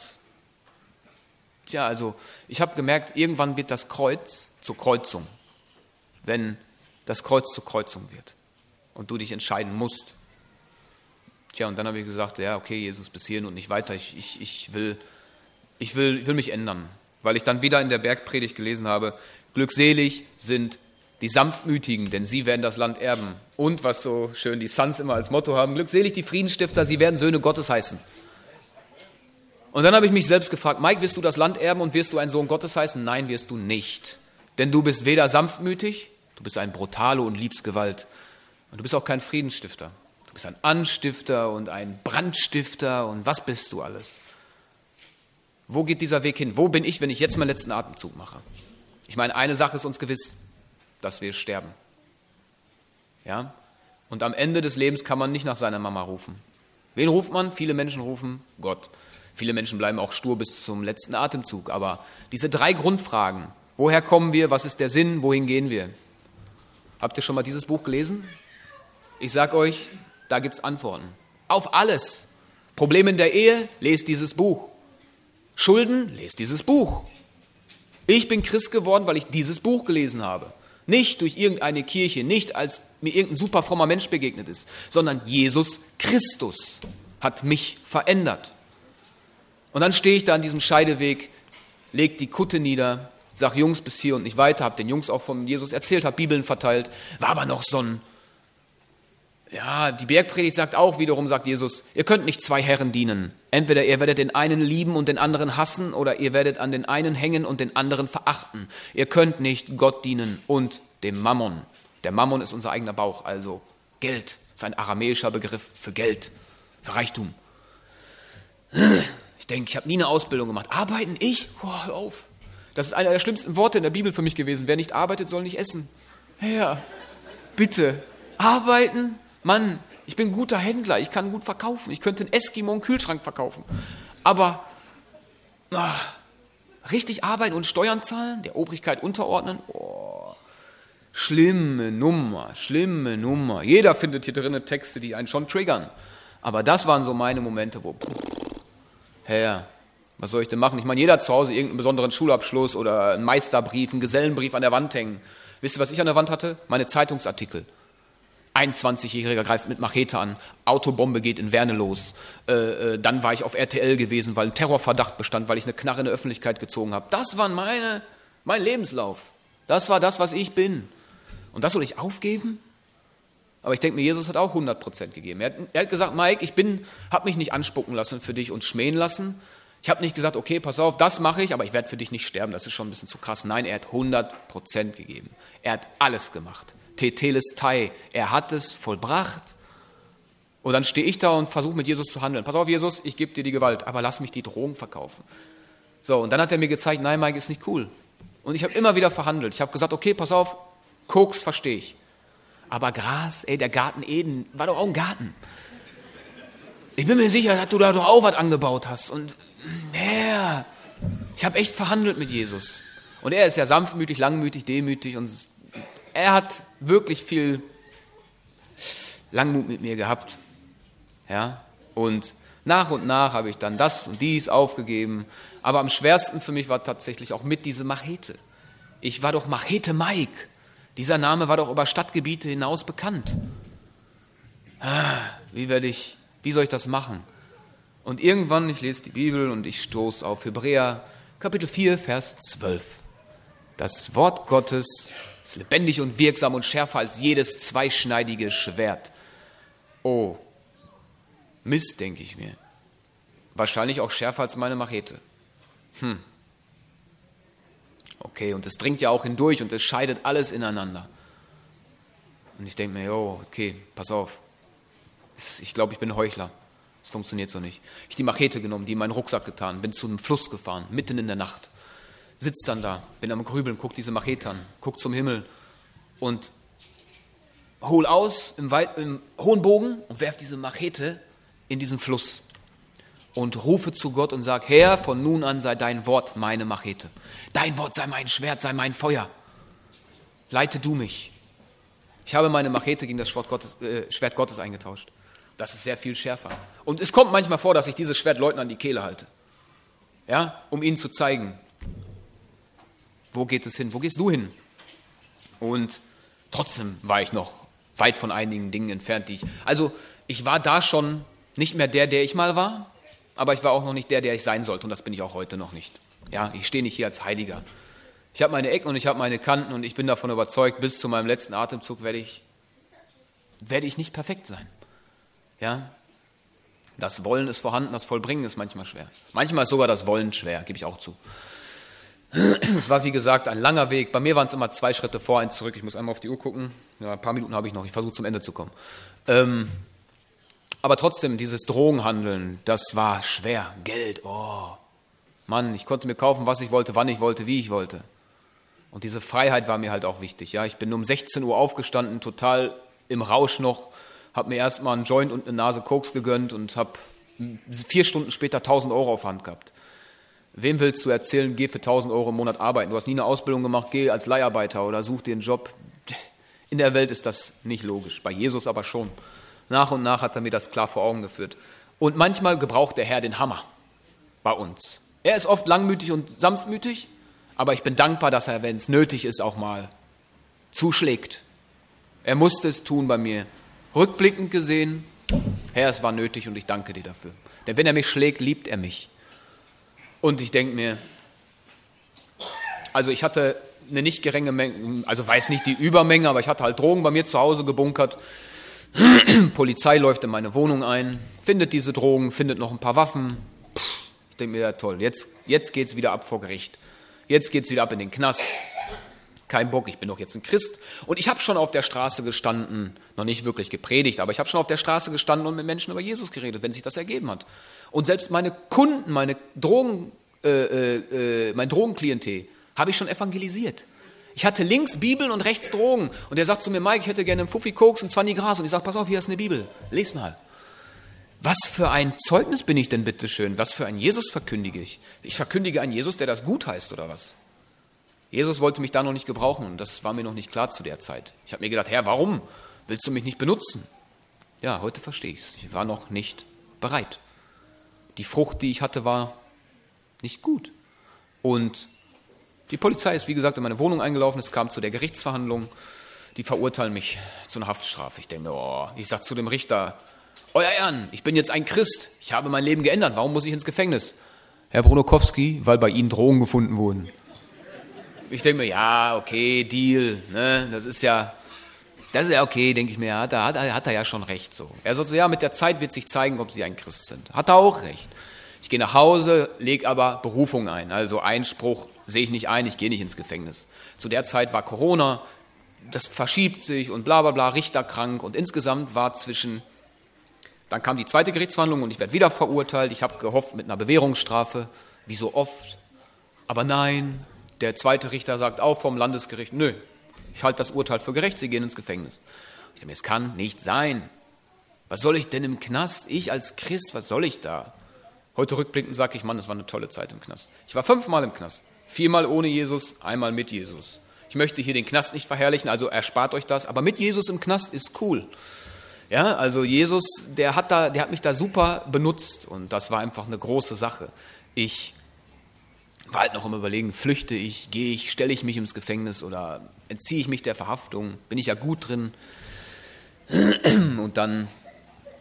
B: tja, also ich habe gemerkt, irgendwann wird das Kreuz zur Kreuzung, wenn das Kreuz zur Kreuzung wird und du dich entscheiden musst. Tja, und dann habe ich gesagt, ja, okay, Jesus, bis hierhin und nicht weiter, ich will mich ändern, weil ich dann wieder in der Bergpredigt gelesen habe, glückselig sind die Sanftmütigen, denn sie werden das Land erben. Und was so schön die Sons immer als Motto haben, glückselig die Friedensstifter, sie werden Söhne Gottes heißen. Und dann habe ich mich selbst gefragt, Mike, wirst du das Land erben und wirst du ein Sohn Gottes heißen? Nein, wirst du nicht. Denn du bist weder sanftmütig, du bist ein Brutalo und liebst Gewalt. Und du bist auch kein Friedensstifter. Du bist ein Anstifter und ein Brandstifter und was bist du alles? Wo geht dieser Weg hin? Wo bin ich, wenn ich jetzt meinen letzten Atemzug mache? Ich meine, eine Sache ist uns gewiss, dass wir sterben. Ja? Und am Ende des Lebens kann man nicht nach seiner Mama rufen. Wen ruft man? Viele Menschen rufen Gott. Viele Menschen bleiben auch stur bis zum letzten Atemzug. Aber diese 3 Grundfragen, woher kommen wir, was ist der Sinn, wohin gehen wir? Habt ihr schon mal dieses Buch gelesen? Ich sag euch, da gibt's Antworten. Auf alles. Probleme in der Ehe, lest dieses Buch. Schulden, lest dieses Buch. Ich bin Christ geworden, weil ich dieses Buch gelesen habe. Nicht durch irgendeine Kirche, nicht als mir irgendein super frommer Mensch begegnet ist, sondern Jesus Christus hat mich verändert. Und dann stehe ich da an diesem Scheideweg, leg die Kutte nieder, sag Jungs bis hier und nicht weiter, hab den Jungs auch von Jesus erzählt, hab Bibeln verteilt, war aber noch so ein, ja, die Bergpredigt sagt auch wiederum, sagt Jesus, ihr könnt nicht 2 Herren dienen. Entweder ihr werdet den einen lieben und den anderen hassen oder ihr werdet an den einen hängen und den anderen verachten. Ihr könnt nicht Gott dienen und dem Mammon. Der Mammon ist unser eigener Bauch, also Geld. Das ist ein aramäischer Begriff für Geld, für Reichtum. Ich denke, ich habe nie eine Ausbildung gemacht. Arbeiten? Ich? Hör auf. Das ist einer der schlimmsten Worte in der Bibel für mich gewesen. Wer nicht arbeitet, soll nicht essen. Ja, bitte. Arbeiten? Mann, ich bin ein guter Händler, ich kann gut verkaufen. Ich könnte einen Eskimo einen Kühlschrank verkaufen. Aber richtig arbeiten und Steuern zahlen, der Obrigkeit unterordnen, schlimme Nummer, schlimme Nummer. Jeder findet hier drinnen Texte, die einen schon triggern. Aber das waren so meine Momente, wo, Herr, was soll ich denn machen? Ich meine, jeder hat zu Hause irgendeinen besonderen Schulabschluss oder einen Meisterbrief, einen Gesellenbrief an der Wand hängen. Wisst ihr, was ich an der Wand hatte? Meine Zeitungsartikel. Ein 20-Jähriger greift mit Machete an, Autobombe geht in Werne los. Dann war ich auf RTL gewesen, weil ein Terrorverdacht bestand, weil ich eine Knarre in der Öffentlichkeit gezogen habe. Das war mein Lebenslauf. Das war das, was ich bin. Und das soll ich aufgeben? Aber ich denke mir, Jesus hat auch 100% gegeben. Er hat gesagt, Mike, habe mich nicht anspucken lassen für dich und schmähen lassen. Ich habe nicht gesagt, okay, pass auf, das mache ich, aber ich werde für dich nicht sterben. Das ist schon ein bisschen zu krass. Nein, er hat 100% gegeben. Er hat alles gemacht. Tetelestai, er hat es vollbracht. Und dann stehe ich da und versuche mit Jesus zu handeln. Pass auf, Jesus, ich gebe dir die Gewalt, aber lass mich die Drogen verkaufen. So, und dann hat er mir gezeigt, nein, Mike, ist nicht cool. Und ich habe immer wieder verhandelt. Ich habe gesagt, okay, pass auf, Koks verstehe ich. Aber Gras, der Garten Eden war doch auch ein Garten. Ich bin mir sicher, dass du da doch auch was angebaut hast. Und ja, ich habe echt verhandelt mit Jesus. Und er ist ja sanftmütig, langmütig, demütig. Und er hat wirklich viel Langmut mit mir gehabt. Ja, und nach habe ich dann das und dies aufgegeben. Aber am schwersten für mich war tatsächlich auch mit diese Machete. Ich war doch Machete Mike. Dieser Name war doch über Stadtgebiete hinaus bekannt. Wie soll ich das machen? Und irgendwann, ich lese die Bibel und ich stoße auf Hebräer Kapitel 4, Vers 12. Das Wort Gottes ist lebendig und wirksam und schärfer als jedes zweischneidige Schwert. Oh, Mist, denke ich mir. Wahrscheinlich auch schärfer als meine Machete. Okay, und es dringt ja auch hindurch und es scheidet alles ineinander. Und ich denke mir, okay, pass auf. Ich glaube, ich bin ein Heuchler. Das funktioniert so nicht. Ich habe die Machete genommen, die in meinen Rucksack getan, bin zu einem Fluss gefahren, mitten in der Nacht. Sitz dann da, bin am Grübeln, guck diese Machete an, guck zum Himmel und hol aus im hohen Bogen und werf diese Machete in diesen Fluss und rufe zu Gott und sag, Herr, von nun an sei dein Wort meine Machete. Dein Wort sei mein Schwert, sei mein Feuer. Leite du mich. Ich habe meine Machete gegen das Schwert Gottes eingetauscht. Das ist sehr viel schärfer. Und es kommt manchmal vor, dass ich dieses Schwert Leuten an die Kehle halte. Ja, um ihnen zu zeigen, wo geht es hin, wo gehst du hin? Und trotzdem war ich noch weit von einigen Dingen entfernt, Also ich war da schon nicht mehr der ich mal war, aber ich war auch noch nicht der ich sein sollte und das bin ich auch heute noch nicht. Ja, ich stehe nicht hier als Heiliger. Ich habe meine Ecken und ich habe meine Kanten und ich bin davon überzeugt, bis zu meinem letzten Atemzug werde ich nicht perfekt sein. Ja, das Wollen ist vorhanden, das Vollbringen ist manchmal schwer. Manchmal ist sogar das Wollen schwer, gebe ich auch zu. Es war, wie gesagt, ein langer Weg. Bei mir waren es immer 2 Schritte vor, 1 zurück. Ich muss einmal auf die Uhr gucken. Ja, ein paar Minuten habe ich noch. Ich versuche zum Ende zu kommen. Aber trotzdem, dieses Drogenhandeln, das war schwer. Geld, Mann, ich konnte mir kaufen, was ich wollte, wann ich wollte, wie ich wollte. Und diese Freiheit war mir halt auch wichtig. Ja, ich bin um 16 Uhr aufgestanden, total im Rausch noch, habe mir erstmal einen Joint und eine Nase Koks gegönnt und habe 4 Stunden später 1.000 Euro auf Hand gehabt. Wem willst du erzählen, geh für 1.000 Euro im Monat arbeiten? Du hast nie eine Ausbildung gemacht, geh als Leiharbeiter oder such dir einen Job. In der Welt ist das nicht logisch, bei Jesus aber schon. Nach und nach hat er mir das klar vor Augen geführt. Und manchmal gebraucht der Herr den Hammer bei uns. Er ist oft langmütig und sanftmütig, aber ich bin dankbar, dass er, wenn es nötig ist, auch mal zuschlägt. Er musste es tun bei mir. Rückblickend gesehen, Herr, es war nötig und ich danke dir dafür. Denn wenn er mich schlägt, liebt er mich. Und ich denke mir, also ich hatte eine nicht geringe Menge, also weiß nicht die Übermenge, aber ich hatte halt Drogen bei mir zu Hause gebunkert. Polizei läuft in meine Wohnung ein, findet diese Drogen, findet noch ein paar Waffen. Ich denke mir, ja toll, jetzt geht's wieder ab vor Gericht. Jetzt geht's wieder ab in den Knast. Kein Bock, ich bin doch jetzt ein Christ. Und ich habe schon auf der Straße gestanden, noch nicht wirklich gepredigt, aber ich habe schon auf der Straße gestanden und mit Menschen über Jesus geredet, wenn sich das ergeben hat. Und selbst meine Kunden, mein Drogenklientel, habe ich schon evangelisiert. Ich hatte links Bibeln und rechts Drogen. Und er sagt zu mir, Mike, ich hätte gerne einen Fuffi Koks und 20 Gras. Und ich sage, pass auf, hier ist eine Bibel, lies mal. Was für ein Zeugnis bin ich denn bitteschön? Was für ein Jesus verkündige ich? Ich verkündige einen Jesus, der das gut heißt, oder was? Jesus wollte mich da noch nicht gebrauchen und das war mir noch nicht klar zu der Zeit. Ich habe mir gedacht, Herr, warum willst du mich nicht benutzen? Ja, heute verstehe ich es. Ich war noch nicht bereit. Die Frucht, die ich hatte, war nicht gut. Und die Polizei ist, wie gesagt, in meine Wohnung eingelaufen. Es kam zu der Gerichtsverhandlung. Die verurteilen mich zu einer Haftstrafe. Ich denke mir, ich sage zu dem Richter, Euer Ehren, ich bin jetzt ein Christ. Ich habe mein Leben geändert. Warum muss ich ins Gefängnis? Herr Brunokowski, weil bei Ihnen Drogen gefunden wurden. Ich denke mir, ja, okay, Deal. Ne? Das ist ja okay, denke ich mir. Ja, da hat er ja schon recht. So. Er sagt so, ja, mit der Zeit wird sich zeigen, ob Sie ein Christ sind. Hat er auch recht. Ich gehe nach Hause, lege aber Berufung ein. Also Einspruch sehe ich nicht ein, ich gehe nicht ins Gefängnis. Zu der Zeit war Corona, das verschiebt sich und bla bla bla, Richter krank. Und insgesamt war dann kam die zweite Gerichtsverhandlung und ich werde wieder verurteilt. Ich habe gehofft mit einer Bewährungsstrafe, wie so oft. Aber nein, der zweite Richter sagt auch vom Landesgericht, nö, ich halte das Urteil für gerecht, Sie gehen ins Gefängnis. Ich denke mir, es kann nicht sein. Was soll ich denn im Knast? Ich als Christ, was soll ich da? Heute rückblickend sage ich, Mann, das war eine tolle Zeit im Knast. Ich war 5-mal im Knast. 4-mal ohne Jesus, 1-mal mit Jesus. Ich möchte hier den Knast nicht verherrlichen, also erspart euch das. Aber mit Jesus im Knast ist cool. Ja, also Jesus, der hat mich da super benutzt und das war einfach eine große Sache. Ich war halt noch im Überlegen, flüchte ich, gehe ich, stelle ich mich ins Gefängnis oder entziehe ich mich der Verhaftung? Bin ich ja gut drin? Und dann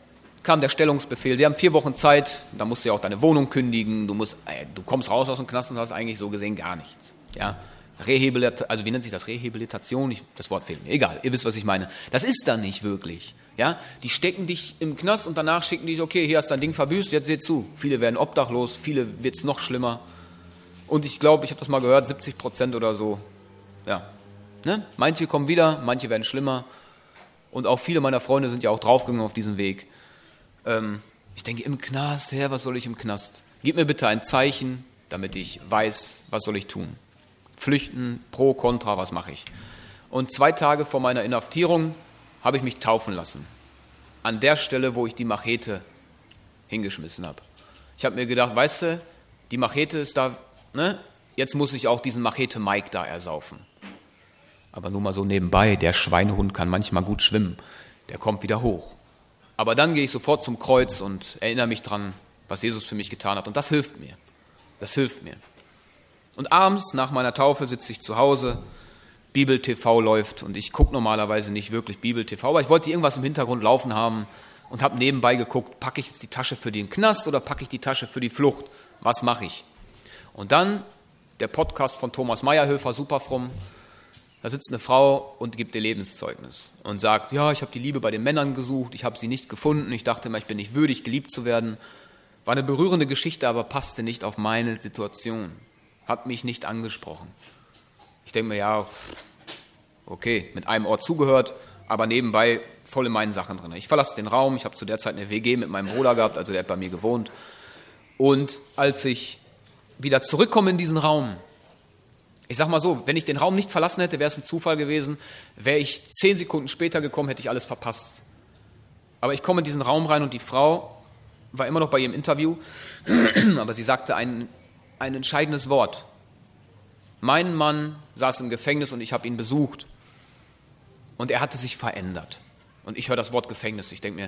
B: kam der Stellungsbefehl, Sie haben 4 Wochen Zeit, da musst du ja auch deine Wohnung kündigen, du kommst raus aus dem Knast und hast eigentlich so gesehen gar nichts. Ja? Also wie nennt sich das? Rehabilitation? Das Wort fehlt mir. Egal, ihr wisst, was ich meine. Das ist dann nicht wirklich. Ja? Die stecken dich im Knast und danach schicken dich, okay, hier hast du dein Ding verbüßt, jetzt seht zu. Viele werden obdachlos, viele wird es noch schlimmer. Und ich glaube, ich habe das mal gehört, 70% oder so. Ja. Ne? Manche kommen wieder, manche werden schlimmer. Und auch viele meiner Freunde sind ja auch draufgegangen auf diesen Weg. Ich denke, im Knast, Herr, was soll ich im Knast? Gib mir bitte ein Zeichen, damit ich weiß, was soll ich tun. Flüchten, pro, contra, was mache ich? Und 2 Tage vor meiner Inhaftierung habe ich mich taufen lassen. An der Stelle, wo ich die Machete hingeschmissen habe. Ich habe mir gedacht, weißt du, die Machete ist da, ne? Jetzt muss ich auch diesen Machete Mike da ersaufen. Aber nur mal so nebenbei, der Schweinehund kann manchmal gut schwimmen. Der kommt wieder hoch. Aber dann gehe ich sofort zum Kreuz und erinnere mich dran, was Jesus für mich getan hat. Und das hilft mir. Das hilft mir. Und abends nach meiner Taufe sitze ich zu Hause, Bibel TV läuft und ich gucke normalerweise nicht wirklich Bibel TV, aber ich wollte irgendwas im Hintergrund laufen haben und habe nebenbei geguckt, packe ich jetzt die Tasche für den Knast oder packe ich die Tasche für die Flucht? Was mache ich? Und dann der Podcast von Thomas Meyerhöfer, Superfromm. Da sitzt eine Frau und gibt ihr Lebenszeugnis und sagt, ja, ich habe die Liebe bei den Männern gesucht, ich habe sie nicht gefunden, ich dachte immer, ich bin nicht würdig, geliebt zu werden. War eine berührende Geschichte, aber passte nicht auf meine Situation, hat mich nicht angesprochen. Ich denke mir, ja, okay, mit einem Ohr zugehört, aber nebenbei voll in meinen Sachen drin. Ich verlasse den Raum, ich habe zu der Zeit eine WG mit meinem Bruder gehabt, also der hat bei mir gewohnt. Und als ich wieder zurückkomme in diesen Raum, ich sag mal so, wenn ich den Raum nicht verlassen hätte, wäre es ein Zufall gewesen. Wäre ich 10 Sekunden später gekommen, hätte ich alles verpasst. Aber ich komme in diesen Raum rein und die Frau war immer noch bei ihrem Interview, aber sie sagte ein entscheidendes Wort. Mein Mann saß im Gefängnis und ich habe ihn besucht. Und er hatte sich verändert. Und ich höre das Wort Gefängnis. Ich denke mir,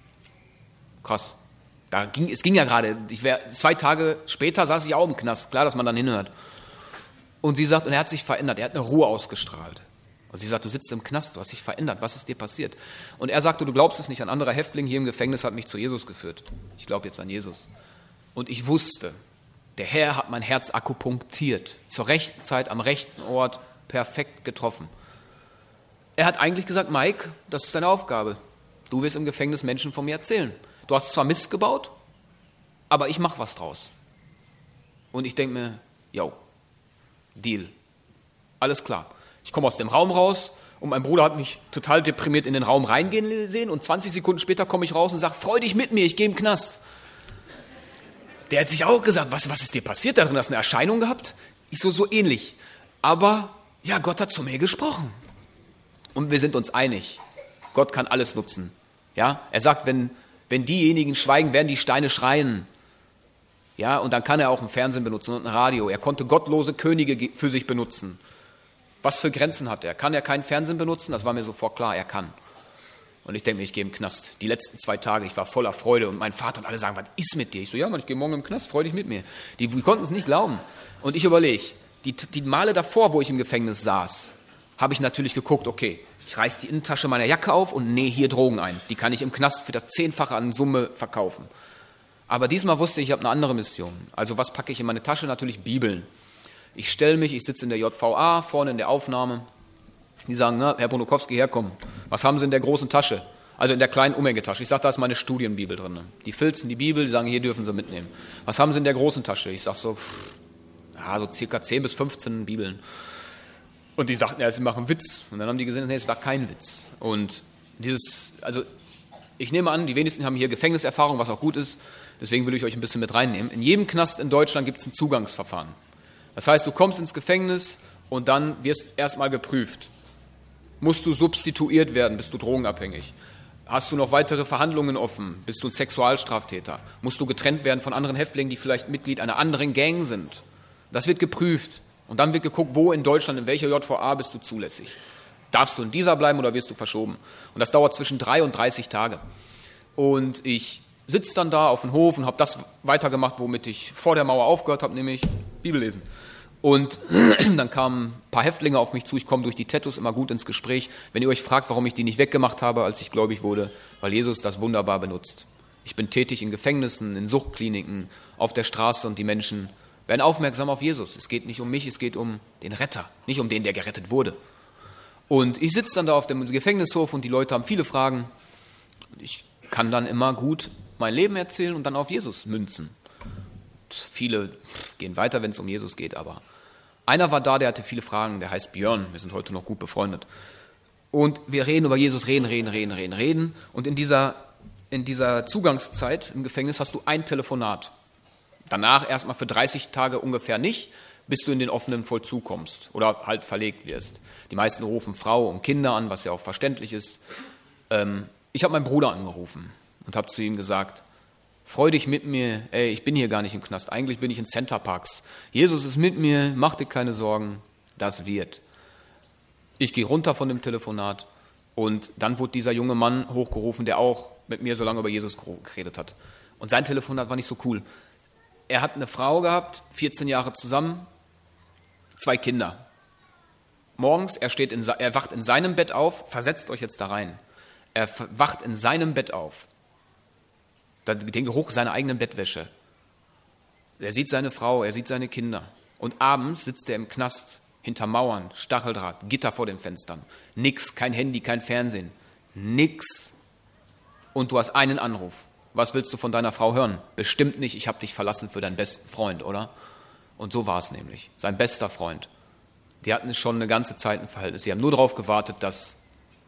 B: krass. Es ging ja gerade. 2 Tage später saß ich auch im Knast. Klar, dass man dann hinhört. Und sie sagt, und er hat sich verändert, er hat eine Ruhe ausgestrahlt. Und sie sagt, du sitzt im Knast, du hast dich verändert, was ist dir passiert? Und er sagte, du glaubst es nicht, ein anderer Häftling hier im Gefängnis hat mich zu Jesus geführt. Ich glaube jetzt an Jesus. Und ich wusste, der Herr hat mein Herz akupunktiert, zur rechten Zeit, am rechten Ort, perfekt getroffen. Er hat eigentlich gesagt, Mike, das ist deine Aufgabe. Du wirst im Gefängnis Menschen von mir erzählen. Du hast zwar Mist gebaut, aber ich mache was draus. Und ich denke mir, yo, Deal. Alles klar. Ich komme aus dem Raum raus und mein Bruder hat mich total deprimiert in den Raum reingehen sehen und 20 Sekunden später komme ich raus und sage, freu dich mit mir, ich gehe im Knast. Der hat sich auch gesagt, was ist dir passiert da drin? Hast du eine Erscheinung gehabt? Ich so ähnlich. Aber ja, Gott hat zu mir gesprochen. Und wir sind uns einig. Gott kann alles nutzen. Ja? Er sagt, wenn diejenigen schweigen, werden die Steine schreien. Ja, und dann kann er auch ein Fernsehen benutzen und ein Radio. Er konnte gottlose Könige für sich benutzen. Was für Grenzen hat er? Kann er kein Fernsehen benutzen? Das war mir sofort klar, er kann. Und ich denke mir, ich gehe im Knast. Die letzten 2 Tage, ich war voller Freude und mein Vater und alle sagen, was ist mit dir? Ich so, ja Mann, ich gehe morgen im Knast, freu dich mit mir. Die konnten es nicht glauben. Und ich überlege, die Male davor, wo ich im Gefängnis saß, habe ich natürlich geguckt, okay, ich reiß die Innentasche meiner Jacke auf und nähe hier Drogen ein. Die kann ich im Knast für das 10-fache an Summe verkaufen. Aber diesmal wusste ich habe eine andere Mission. Also was packe ich in meine Tasche? Natürlich Bibeln. Ich stelle mich, ich sitze in der JVA, vorne in der Aufnahme. Die sagen, na, Herr Bonukowski, herkommen. Was haben Sie in der großen Tasche? Also in der kleinen Umhängetasche. Ich sage, da ist meine Studienbibel drin. Die filzen die Bibel, die sagen, hier dürfen Sie mitnehmen. Was haben Sie in der großen Tasche? Ich sage so circa 10 bis 15 Bibeln. Und die dachten, ja, sie machen Witz. Und dann haben die gesehen, nee, es war kein Witz. Und ich nehme an, die wenigsten haben hier Gefängniserfahrung, was auch gut ist. Deswegen will ich euch ein bisschen mit reinnehmen. In jedem Knast in Deutschland gibt es ein Zugangsverfahren. Das heißt, du kommst ins Gefängnis und dann wirst erstmal geprüft. Musst du substituiert werden, bist du drogenabhängig? Hast du noch weitere Verhandlungen offen? Bist du ein Sexualstraftäter? Musst du getrennt werden von anderen Häftlingen, die vielleicht Mitglied einer anderen Gang sind? Das wird geprüft. Und dann wird geguckt, wo in Deutschland, in welcher JVA bist du zulässig. Darfst du in dieser bleiben oder wirst du verschoben? Und das dauert zwischen 3 und 30 Tage. Und ich sitze dann da auf dem Hof und habe das weitergemacht, womit ich vor der Mauer aufgehört habe, nämlich Bibel lesen. Und dann kamen ein paar Häftlinge auf mich zu, ich komme durch die Tattoos immer gut ins Gespräch. Wenn ihr euch fragt, warum ich die nicht weggemacht habe, als ich gläubig wurde, weil Jesus das wunderbar benutzt. Ich bin tätig in Gefängnissen, in Suchtkliniken, auf der Straße und die Menschen werden aufmerksam auf Jesus. Es geht nicht um mich, es geht um den Retter, nicht um den, der gerettet wurde. Und ich sitze dann da auf dem Gefängnishof und die Leute haben viele Fragen. Ich kann dann immer gut mein Leben erzählen und dann auf Jesus münzen. Und viele gehen weiter, wenn es um Jesus geht, aber einer war da, der hatte viele Fragen, der heißt Björn, wir sind heute noch gut befreundet. Und wir reden über Jesus, reden. Und in dieser Zugangszeit im Gefängnis hast du ein Telefonat. Danach erstmal für 30 Tage ungefähr nicht, bis du in den offenen Vollzug kommst oder halt verlegt wirst. Die meisten rufen Frau und Kinder an, was ja auch verständlich ist. Ich habe meinen Bruder angerufen und habe zu ihm gesagt, freu dich mit mir, ey, ich bin hier gar nicht im Knast, eigentlich bin ich in Centerparks. Jesus ist mit mir, mach dir keine Sorgen, das wird. Ich gehe runter von dem Telefonat und dann wurde dieser junge Mann hochgerufen, der auch mit mir so lange über Jesus geredet hat. Und sein Telefonat war nicht so cool. Er hat eine Frau gehabt, 14 Jahre zusammen, 2 Kinder. Morgens, er wacht in seinem Bett auf, versetzt euch jetzt da rein. Er wacht in seinem Bett auf. Den Geruch seiner eigenen Bettwäsche. Er sieht seine Frau, er sieht seine Kinder. Und abends sitzt er im Knast, hinter Mauern, Stacheldraht, Gitter vor den Fenstern. Nix, kein Handy, kein Fernsehen. Nix. Und du hast einen Anruf. Was willst du von deiner Frau hören? Bestimmt nicht, ich habe dich verlassen für deinen besten Freund, oder? Und so war es nämlich. Sein bester Freund. Die hatten schon eine ganze Zeit ein Verhältnis. Sie haben nur darauf gewartet, dass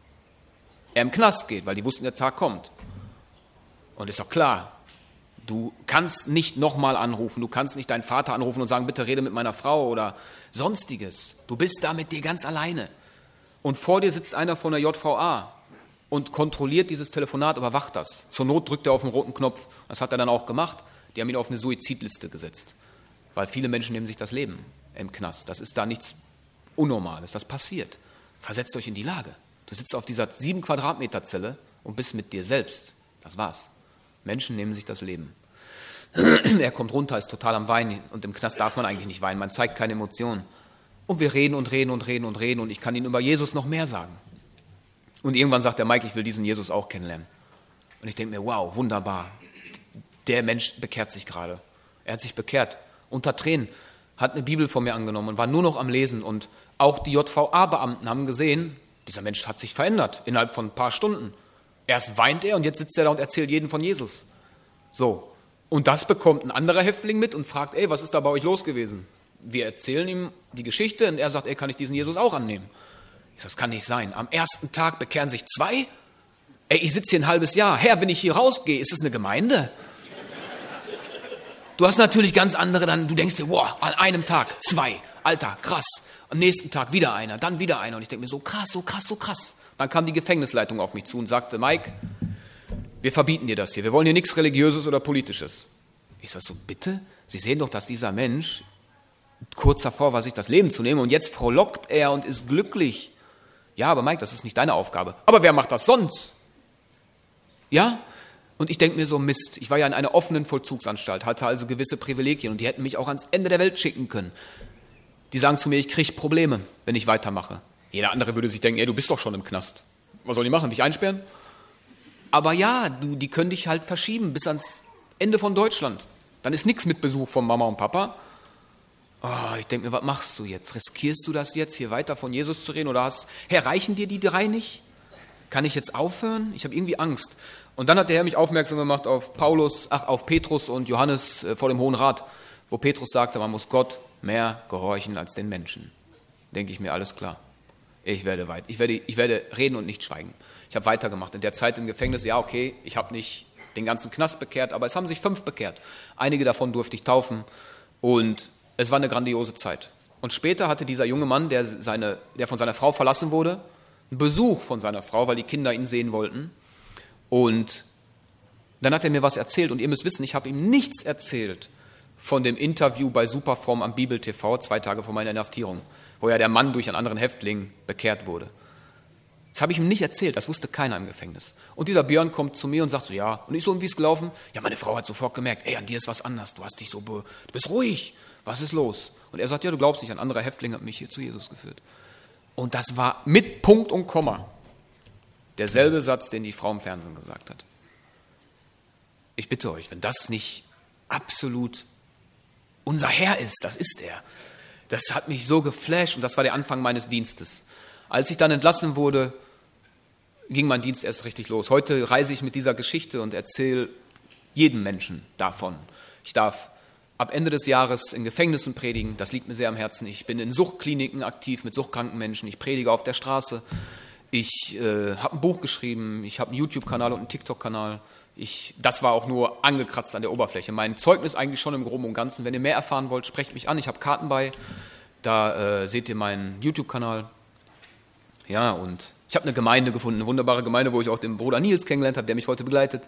B: er im Knast geht, weil die wussten, der Tag kommt. Und ist doch klar, du kannst nicht nochmal anrufen, du kannst nicht deinen Vater anrufen und sagen, bitte rede mit meiner Frau oder sonstiges. Du bist da mit dir ganz alleine. Und vor dir sitzt einer von der JVA und kontrolliert dieses Telefonat, überwacht das. Zur Not drückt er auf den roten Knopf. Das hat er dann auch gemacht. Die haben ihn auf eine Suizidliste gesetzt. Weil viele Menschen nehmen sich das Leben im Knast. Das ist da nichts Unnormales. Das passiert. Versetzt euch in die Lage. Du sitzt auf dieser 7 Quadratmeter Zelle und bist mit dir selbst. Das war's. Menschen nehmen sich das Leben. Er kommt runter, ist total am Weinen. Und im Knast darf man eigentlich nicht weinen. Man zeigt keine Emotionen. Und wir reden und ich kann ihnen über Jesus noch mehr sagen. Und irgendwann sagt der Mike, ich will diesen Jesus auch kennenlernen. Und ich denke mir, wow, wunderbar. Der Mensch bekehrt sich gerade. Er hat sich bekehrt. Unter Tränen. Hat eine Bibel von mir angenommen und war nur noch am Lesen. Und auch die JVA-Beamten haben gesehen, dieser Mensch hat sich verändert innerhalb von ein paar Stunden. Erst weint er und jetzt sitzt er da und erzählt jedem von Jesus. So. Und das bekommt ein anderer Häftling mit und fragt, ey, was ist da bei euch los gewesen? Wir erzählen ihm die Geschichte und er sagt, ey, kann ich diesen Jesus auch annehmen? Ich sage, das kann nicht sein. Am ersten Tag bekehren sich 2? Ey, ich sitze hier ein halbes Jahr. Herr, wenn ich hier rausgehe, ist das eine Gemeinde? Du hast natürlich ganz andere, du denkst dir, wow, an einem Tag 2. Alter, krass. Am nächsten Tag wieder einer, dann wieder einer. Und ich denke mir, so krass. Dann kam die Gefängnisleitung auf mich zu und sagte, Mike, wir verbieten dir das hier. Wir wollen hier nichts Religiöses oder Politisches. Ich sage so, bitte? Sie sehen doch, dass dieser Mensch kurz davor war, sich das Leben zu nehmen und jetzt frohlockt er und ist glücklich. Ja, aber Mike, das ist nicht deine Aufgabe. Aber wer macht das sonst? Ja? Und ich denke mir so, Mist, ich war ja in einer offenen Vollzugsanstalt, hatte also gewisse Privilegien und die hätten mich auch ans Ende der Welt schicken können. Die sagen zu mir, ich kriege Probleme, wenn ich weitermache. Jeder andere würde sich denken, ey, du bist doch schon im Knast. Was sollen die machen, dich einsperren? Aber ja, die können dich halt verschieben bis ans Ende von Deutschland. Dann ist nichts mit Besuch von Mama und Papa. Oh, ich denke mir, was machst du jetzt? Riskierst du das jetzt, hier weiter von Jesus zu reden? Oder reichen dir die 3 nicht? Kann ich jetzt aufhören? Ich habe irgendwie Angst. Und dann hat der Herr mich aufmerksam gemacht auf Petrus und Johannes vor dem Hohen Rat, wo Petrus sagte, man muss Gott mehr gehorchen als den Menschen. Denke ich mir, alles klar. Ich werde reden und nicht schweigen. Ich habe weitergemacht. In der Zeit im Gefängnis, ja okay, ich habe nicht den ganzen Knast bekehrt, aber es haben sich 5 bekehrt. Einige davon durfte ich taufen und es war eine grandiose Zeit. Und später hatte dieser junge Mann, der von seiner Frau verlassen wurde, einen Besuch von seiner Frau, weil die Kinder ihn sehen wollten. Und dann hat er mir was erzählt und ihr müsst wissen, ich habe ihm nichts erzählt von dem Interview bei Superfromm am Bibel TV 2 Tage vor meiner Inhaftierung, wo ja der Mann durch einen anderen Häftling bekehrt wurde. Das habe ich ihm nicht erzählt, das wusste keiner im Gefängnis. Und dieser Björn kommt zu mir und sagt so, ja, und ich so, und wie ist es gelaufen? Ja, meine Frau hat sofort gemerkt, ey, an dir ist was anders, du bist ruhig, was ist los? Und er sagt, ja, du glaubst nicht, ein anderer Häftling hat mich hier zu Jesus geführt. Und das war mit Punkt und Komma derselbe Satz, den die Frau im Fernsehen gesagt hat. ich bitte euch, wenn das nicht absolut unser Herr ist, das ist er. Das hat mich so geflasht und das war der Anfang meines Dienstes. Als ich dann entlassen wurde, ging mein Dienst erst richtig los. Heute reise ich mit dieser Geschichte und erzähle jedem Menschen davon. Ich darf ab Ende des Jahres in Gefängnissen predigen, das liegt mir sehr am Herzen. Ich bin in Suchtkliniken aktiv mit suchtkranken Menschen, ich predige auf der Straße. Ich habe ein Buch geschrieben, ich habe einen YouTube-Kanal und einen TikTok-Kanal. Das war auch nur angekratzt an der Oberfläche. Mein Zeugnis eigentlich schon im Groben und Ganzen. Wenn ihr mehr erfahren wollt, sprecht mich an. Ich habe Karten bei. Da seht ihr meinen YouTube-Kanal. Ja, und ich habe eine Gemeinde gefunden, eine wunderbare Gemeinde, wo ich auch den Bruder Nils kennengelernt habe, der mich heute begleitet.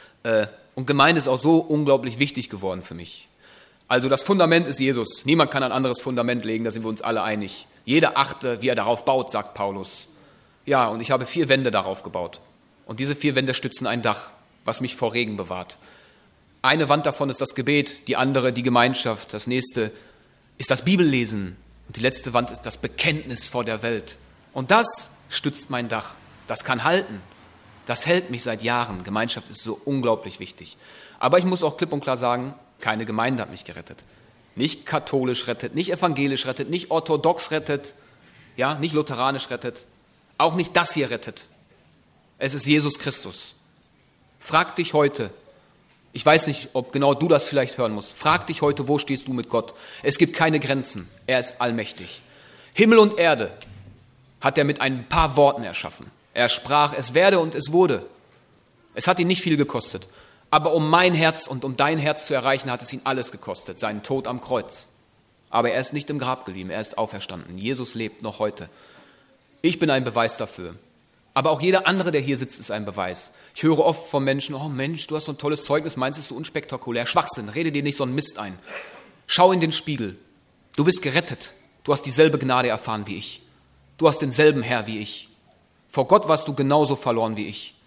B: Und Gemeinde ist auch so unglaublich wichtig geworden für mich. Also das Fundament ist Jesus. Niemand kann ein anderes Fundament legen, da sind wir uns alle einig. Jeder achte, wie er darauf baut, sagt Paulus. Ja, und ich habe 4 Wände darauf gebaut. Und diese 4 Wände stützen ein Dach, was mich vor Regen bewahrt. Eine Wand davon ist das Gebet, die andere die Gemeinschaft, das nächste ist das Bibellesen und die letzte Wand ist das Bekenntnis vor der Welt. Und das stützt mein Dach. Das kann halten. Das hält mich seit Jahren. Gemeinschaft ist so unglaublich wichtig. Aber ich muss auch klipp und klar sagen, keine Gemeinde hat mich gerettet. Nicht katholisch rettet, nicht evangelisch rettet, nicht orthodox rettet, ja, nicht lutheranisch rettet. Auch nicht das hier rettet. Es ist Jesus Christus. Frag dich heute, ich weiß nicht, ob genau du das vielleicht hören musst, frag dich heute, wo stehst du mit Gott? Es gibt keine Grenzen, er ist allmächtig. Himmel und Erde hat er mit ein paar Worten erschaffen. Er sprach, es werde und es wurde. Es hat ihn nicht viel gekostet, aber um mein Herz und um dein Herz zu erreichen, hat es ihn alles gekostet, seinen Tod am Kreuz. Aber er ist nicht im Grab geblieben, er ist auferstanden. Jesus lebt noch heute. Ich bin ein Beweis dafür. Aber auch jeder andere, der hier sitzt, ist ein Beweis. Ich höre oft von Menschen, oh Mensch, du hast so ein tolles Zeugnis, meinst du, es ist so unspektakulär. Schwachsinn, rede dir nicht so einen Mist ein. Schau in den Spiegel. Du bist gerettet. Du hast dieselbe Gnade erfahren wie ich. Du hast denselben Herr wie ich. Vor Gott warst du genauso verloren wie ich.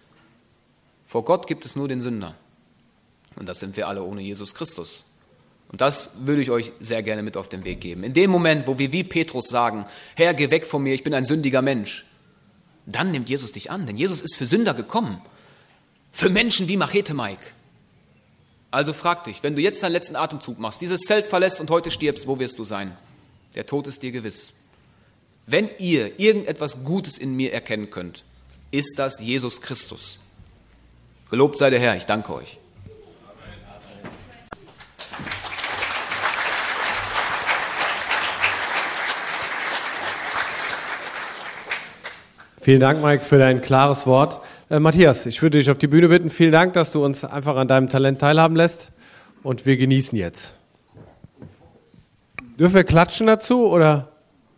B: Vor Gott gibt es nur den Sünder. Und das sind wir alle ohne Jesus Christus. Und das würde ich euch sehr gerne mit auf den Weg geben. In dem Moment, wo wir wie Petrus sagen, Herr, geh weg von mir, ich bin ein sündiger Mensch, dann nimmt Jesus dich an, denn Jesus ist für Sünder gekommen. Für Menschen wie Machete Mike. Also frag dich, wenn du jetzt deinen letzten Atemzug machst, dieses Zelt verlässt und heute stirbst, wo wirst du sein? Der Tod ist dir gewiss. Wenn ihr irgendetwas Gutes in mir erkennen könnt, ist das Jesus Christus. Gelobt sei der Herr, ich danke euch.
A: Vielen Dank, Mike, für dein klares Wort. Matthias, ich würde dich auf die Bühne bitten. Vielen Dank, dass du uns einfach an deinem Talent teilhaben lässt. Und wir genießen jetzt. Dürfen wir klatschen dazu, oder?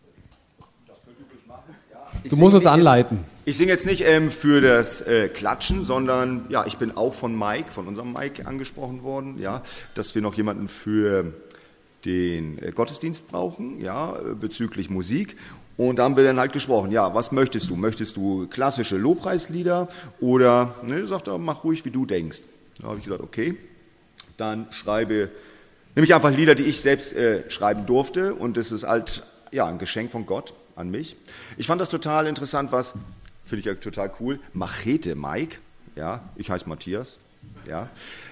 A: Du musst uns anleiten.
C: Ich singe jetzt nicht für das Klatschen, sondern ja, ich bin auch von unserem Mike angesprochen worden, ja, dass wir noch jemanden für den Gottesdienst brauchen, ja, bezüglich Musik. Und da haben wir dann halt gesprochen, ja, was möchtest du? Möchtest du klassische Lobpreislieder oder, ne, sagt er, mach ruhig, wie du denkst. Da habe ich gesagt, okay, dann nehme ich einfach Lieder, die ich selbst schreiben durfte und das ist halt, ja, ein Geschenk von Gott an mich. Ich fand das total interessant, finde ich ja total cool, Machete Mike, ja, ich heiße Matthias, ja,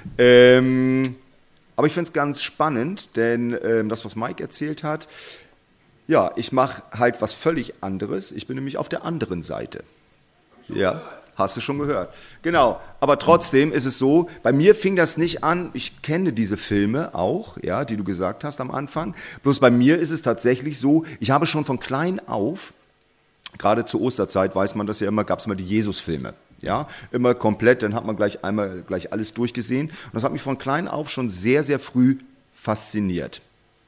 C: aber ich finde es ganz spannend, denn das, was Mike erzählt hat, ja, ich mache halt was völlig anderes. Ich bin nämlich auf der anderen Seite. Ja, hast du schon gehört. Genau, aber trotzdem ist es so, bei mir fing das nicht an, ich kenne diese Filme auch, ja, die du gesagt hast am Anfang. Bloß bei mir ist es tatsächlich so, ich habe schon von klein auf, gerade zur Osterzeit weiß man das ja immer, gab es immer die Jesus-Filme. Ja, immer komplett, dann hat man gleich alles durchgesehen. Und das hat mich von klein auf schon sehr, sehr früh fasziniert.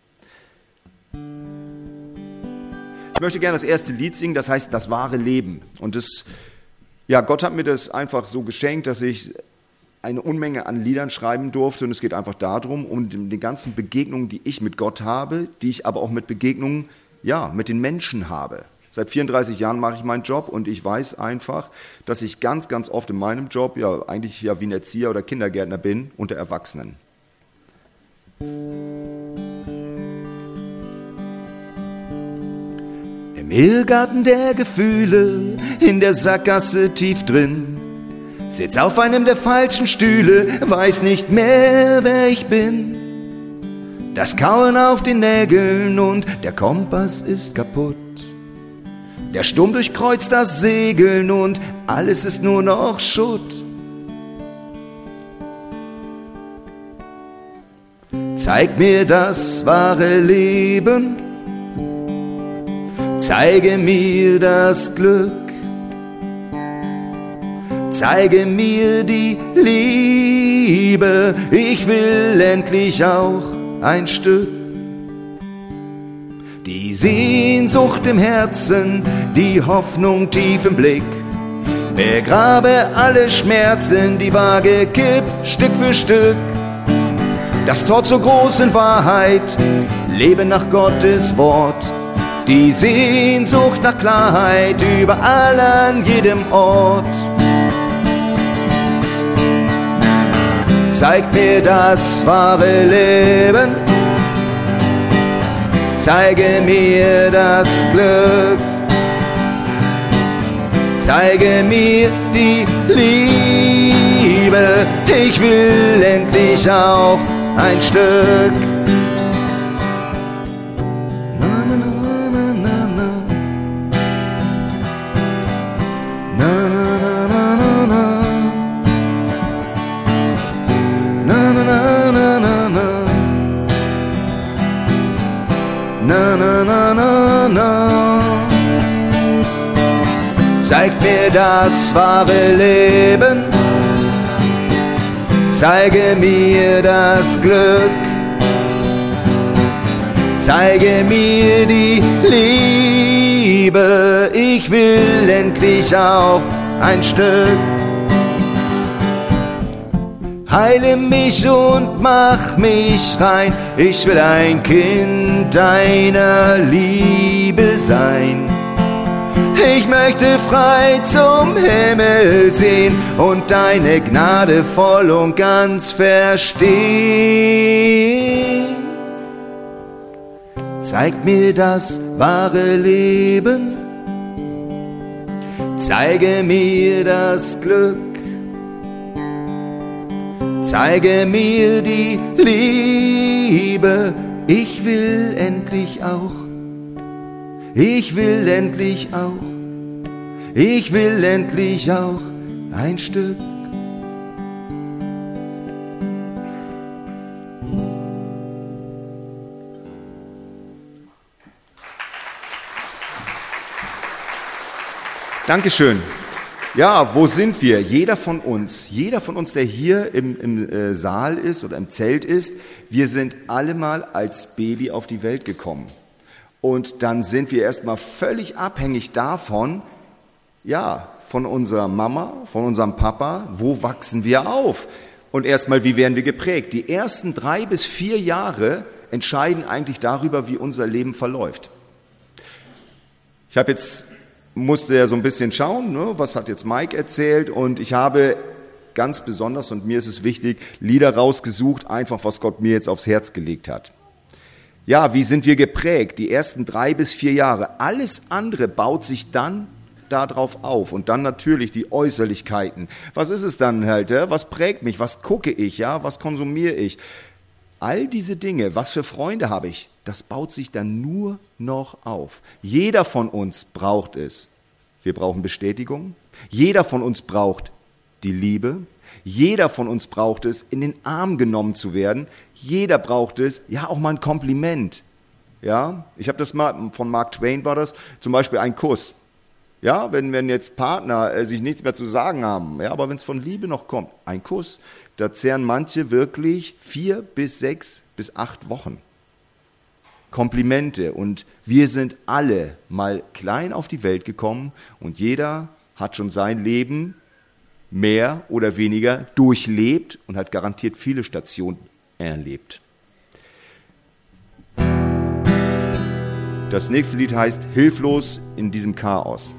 C: Ich möchte gerne das erste Lied singen, das heißt Das wahre Leben. Und Gott hat mir das einfach so geschenkt, dass ich eine Unmenge an Liedern schreiben durfte. Und es geht einfach darum, um die ganzen Begegnungen, die ich mit Gott habe, die ich aber auch mit Begegnungen, ja, mit den Menschen habe. Seit 34 Jahren mache ich meinen Job und ich weiß einfach, dass ich ganz, ganz oft in meinem Job ja eigentlich ja wie ein Erzieher oder Kindergärtner bin unter Erwachsenen. Im Irrgarten der Gefühle, in der Sackgasse tief drin, Sitz auf einem der falschen Stühle, weiß nicht mehr, wer ich bin. Das Kauen auf den Nägeln und der Kompass ist kaputt. Der Sturm durchkreuzt das Segeln und alles ist nur noch Schutt. Zeig mir das wahre Leben, zeige mir das Glück, zeige mir die Liebe, ich will endlich auch ein Stück. Die Sehnsucht im Herzen, die Hoffnung tief im Blick, begrabe alle Schmerzen, die Waage kippt Stück für Stück. Das Tor zur großen Wahrheit, lebe nach Gottes Wort, die Sehnsucht nach Klarheit überall an jedem Ort. Zeig mir das wahre Leben, zeige mir das Glück, zeige mir die Liebe, ich will endlich auch ein Stück. Na, na, na, na, na. Na, na, na, na, na, na. Na, na, na, na, na, na. Na, na, na, na, na. Zeig mir das wahre Leben, zeige mir das Glück, zeige mir die Liebe, ich will endlich auch ein Stück. Heile mich und mach mich rein, ich will ein Kind deiner Liebe sein. Ich möchte frei zum Himmel sehen und deine Gnade voll und ganz verstehen. Zeig mir das wahre Leben, zeige mir das Glück, zeige mir die Liebe, ich will endlich auch, ich will endlich auch, ich will endlich auch ein Stück. Dankeschön. Ja, wo sind wir? Jeder von uns, der hier im Saal ist oder im Zelt ist, wir sind alle mal als Baby auf die Welt gekommen. Und dann sind wir erstmal völlig abhängig davon, ja, von unserer Mama, von unserem Papa, wo wachsen wir auf? Und erstmal, wie werden wir geprägt? Die ersten 3 bis 4 Jahre entscheiden eigentlich darüber, wie unser Leben verläuft. Musste ja so ein bisschen schauen, ne, was hat jetzt Mike erzählt, und ich habe ganz besonders, und mir ist es wichtig, Lieder rausgesucht, einfach was Gott mir jetzt aufs Herz gelegt hat. Ja, wie sind wir geprägt? Die ersten 3 bis 4 Jahre. Alles andere baut sich dann darauf auf. Und dann natürlich die Äußerlichkeiten. Was ist es dann halt? Ja? Was prägt mich? Was gucke ich? Ja? Was konsumiere ich? All diese Dinge, was für Freunde habe ich, das baut sich dann nur noch auf. Jeder von uns braucht es. Wir brauchen Bestätigung. Jeder von uns braucht die Liebe. Jeder von uns braucht es, in den Arm genommen zu werden. Jeder braucht es, ja, auch mal ein Kompliment. Ja, ich habe das mal, von Mark Twain war das, zum Beispiel ein Kuss. Ja, wenn jetzt Partner sich nichts mehr zu sagen haben, ja, aber wenn es von Liebe noch kommt, ein Kuss, da zehren manche wirklich 4 bis 6 bis 8 Wochen. Komplimente, und wir sind alle mal klein auf die Welt gekommen und jeder hat schon sein Leben mehr oder weniger durchlebt und hat garantiert viele Stationen erlebt. Das nächste Lied heißt Hilflos in diesem Chaos.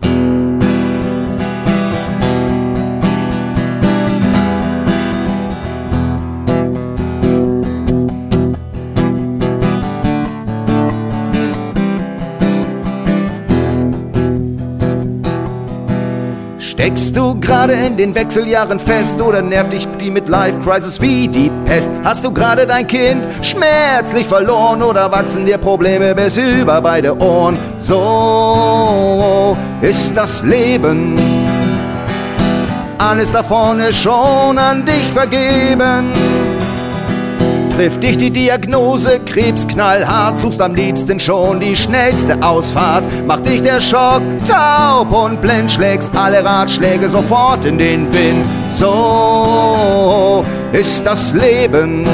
D: Steckst du gerade in den Wechseljahren fest oder nervt dich die Midlife-Crisis wie die Pest? Hast du gerade dein Kind schmerzlich verloren oder wachsen dir Probleme bis über beide Ohren? So ist das Leben. Alles davon ist schon an dich vergeben. Trifft dich die Diagnose, Krebs knallhart, suchst am liebsten schon die schnellste Ausfahrt. Macht dich der Schock taub und blind, schlägst alle Ratschläge sofort in den Wind. So ist das Leben.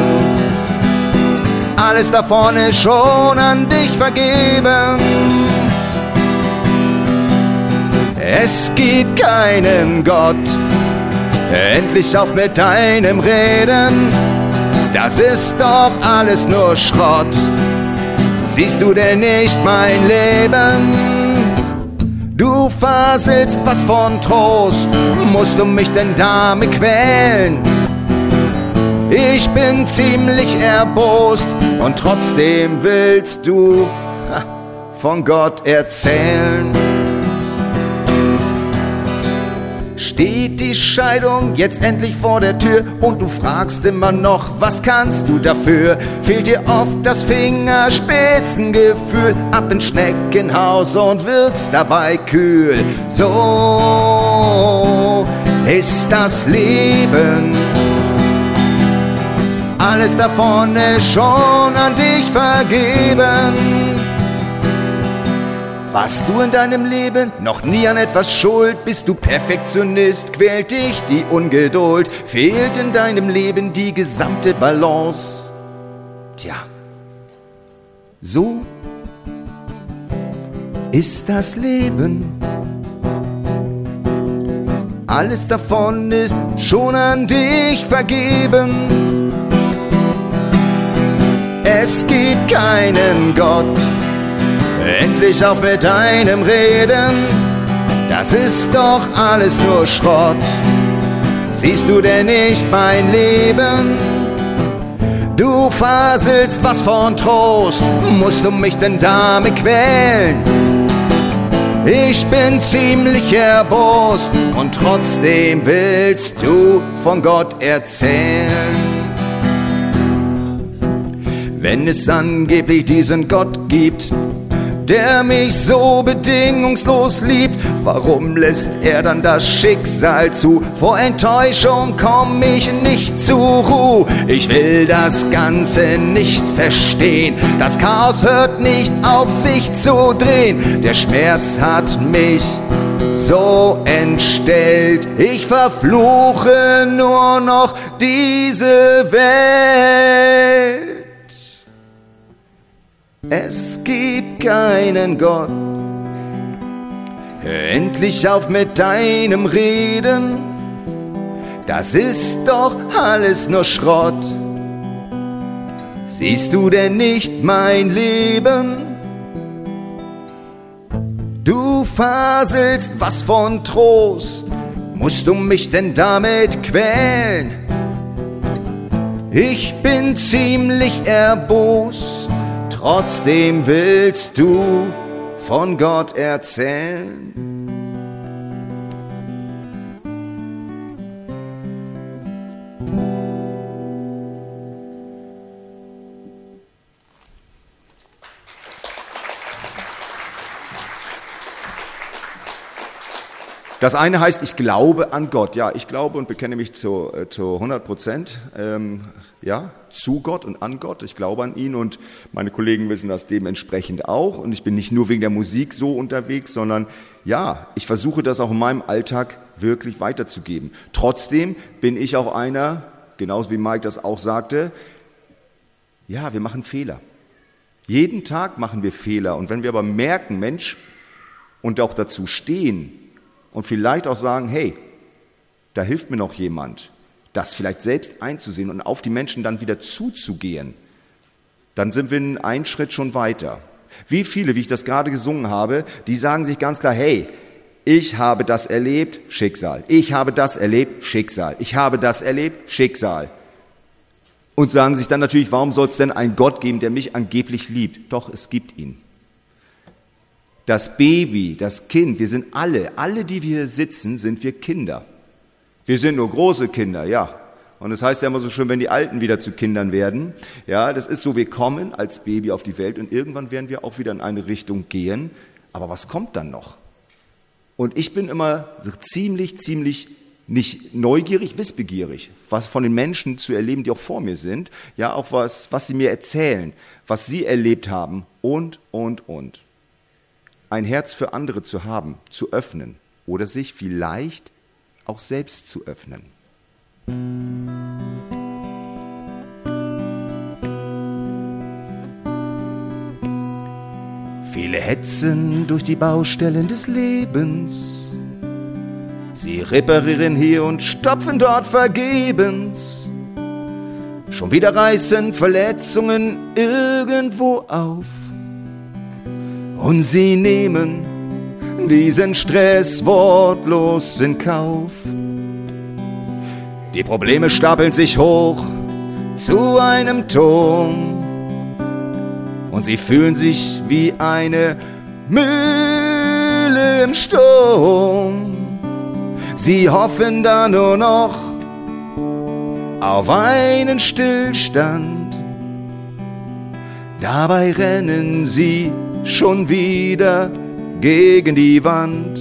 D: Alles davon ist schon an dich vergeben. Es gibt keinen Gott. Endlich auf mit deinem Reden. Das ist doch alles nur Schrott. Siehst du denn nicht mein Leben? Du faselst was von Trost. Musst du mich denn damit quälen? Ich bin ziemlich erbost und trotzdem willst du von Gott erzählen. Steht die Scheidung jetzt endlich vor der Tür und du fragst immer noch, was kannst du dafür? Fehlt dir oft das Fingerspitzengefühl, ab ins Schneckenhaus und wirkst dabei kühl. So ist das Leben. Alles davon ist schon an dich vergeben. Warst du in deinem Leben noch nie an etwas schuld? Bist du Perfektionist? Quält dich die Ungeduld? Fehlt in deinem Leben die gesamte Balance? Tja, so ist das Leben. Alles davon ist schon an dich vergeben. Es gibt keinen Gott. Endlich auf mit deinem Reden, das ist doch alles nur Schrott. Siehst du denn nicht mein Leben? Du faselst was von Trost, musst du mich denn damit quälen? Ich bin ziemlich erbost und trotzdem willst du von Gott erzählen. Wenn es angeblich diesen Gott gibt, der mich so bedingungslos liebt, warum lässt er dann das Schicksal zu? Vor Enttäuschung komm ich nicht zur Ruhe. Ich will das Ganze nicht verstehen. Das Chaos hört nicht auf sich zu drehen. Der Schmerz hat mich so entstellt. Ich verfluche nur noch diese Welt. Es gibt keinen Gott. Hör endlich auf mit deinem Reden. Das ist doch alles nur Schrott. Siehst du denn nicht mein Leben? Du faselst was von Trost. Musst du mich denn damit quälen? Ich bin ziemlich erbost. Trotzdem willst du von Gott erzählen.
C: Das eine heißt, ich glaube an Gott. Ja, ich glaube und bekenne mich zu 100%. Ja, zu Gott und an Gott. Ich glaube an ihn und meine Kollegen wissen das dementsprechend auch. Und ich bin nicht nur wegen der Musik so unterwegs, sondern ja, ich versuche das auch in meinem Alltag wirklich weiterzugeben. Trotzdem bin ich auch einer, genauso wie Mike das auch sagte, ja, wir machen Fehler. Jeden Tag machen wir Fehler. Und wenn wir aber merken, Mensch, und auch dazu stehen und vielleicht auch sagen, hey, da hilft mir noch jemand, das vielleicht selbst einzusehen und auf die Menschen dann wieder zuzugehen, dann sind wir einen Schritt schon weiter. Wie viele, wie ich das gerade gesungen habe, die sagen sich ganz klar, hey, ich habe das erlebt, Schicksal. Ich habe das erlebt, Schicksal. Ich habe das erlebt, Schicksal. Und sagen sich dann natürlich, warum soll es denn einen Gott geben, der mich angeblich liebt? Doch, es gibt ihn. Das Baby, das Kind, wir sind alle, die wir hier sitzen, sind wir Kinder. Wir sind nur große Kinder, ja. Und das heißt ja immer so schön, wenn die Alten wieder zu Kindern werden. Ja, das ist so, wir kommen als Baby auf die Welt und irgendwann werden wir auch wieder in eine Richtung gehen. Aber was kommt dann noch? Und ich bin immer so ziemlich nicht neugierig, wissbegierig, was von den Menschen zu erleben, die auch vor mir sind. Ja, auch was sie mir erzählen, was sie erlebt haben und. Ein Herz für andere zu haben, zu öffnen oder sich vielleicht auch selbst zu öffnen.
D: Viele hetzen durch die Baustellen des Lebens. Sie reparieren hier und stopfen dort vergebens. Schon wieder reißen Verletzungen irgendwo auf. Und sie nehmen diesen Stress wortlos in Kauf. Die Probleme stapeln sich hoch zu einem Turm. Und sie fühlen sich wie eine Mühle im Sturm. Sie hoffen da nur noch auf einen Stillstand. Dabei rennen sie schon wieder gegen die Wand.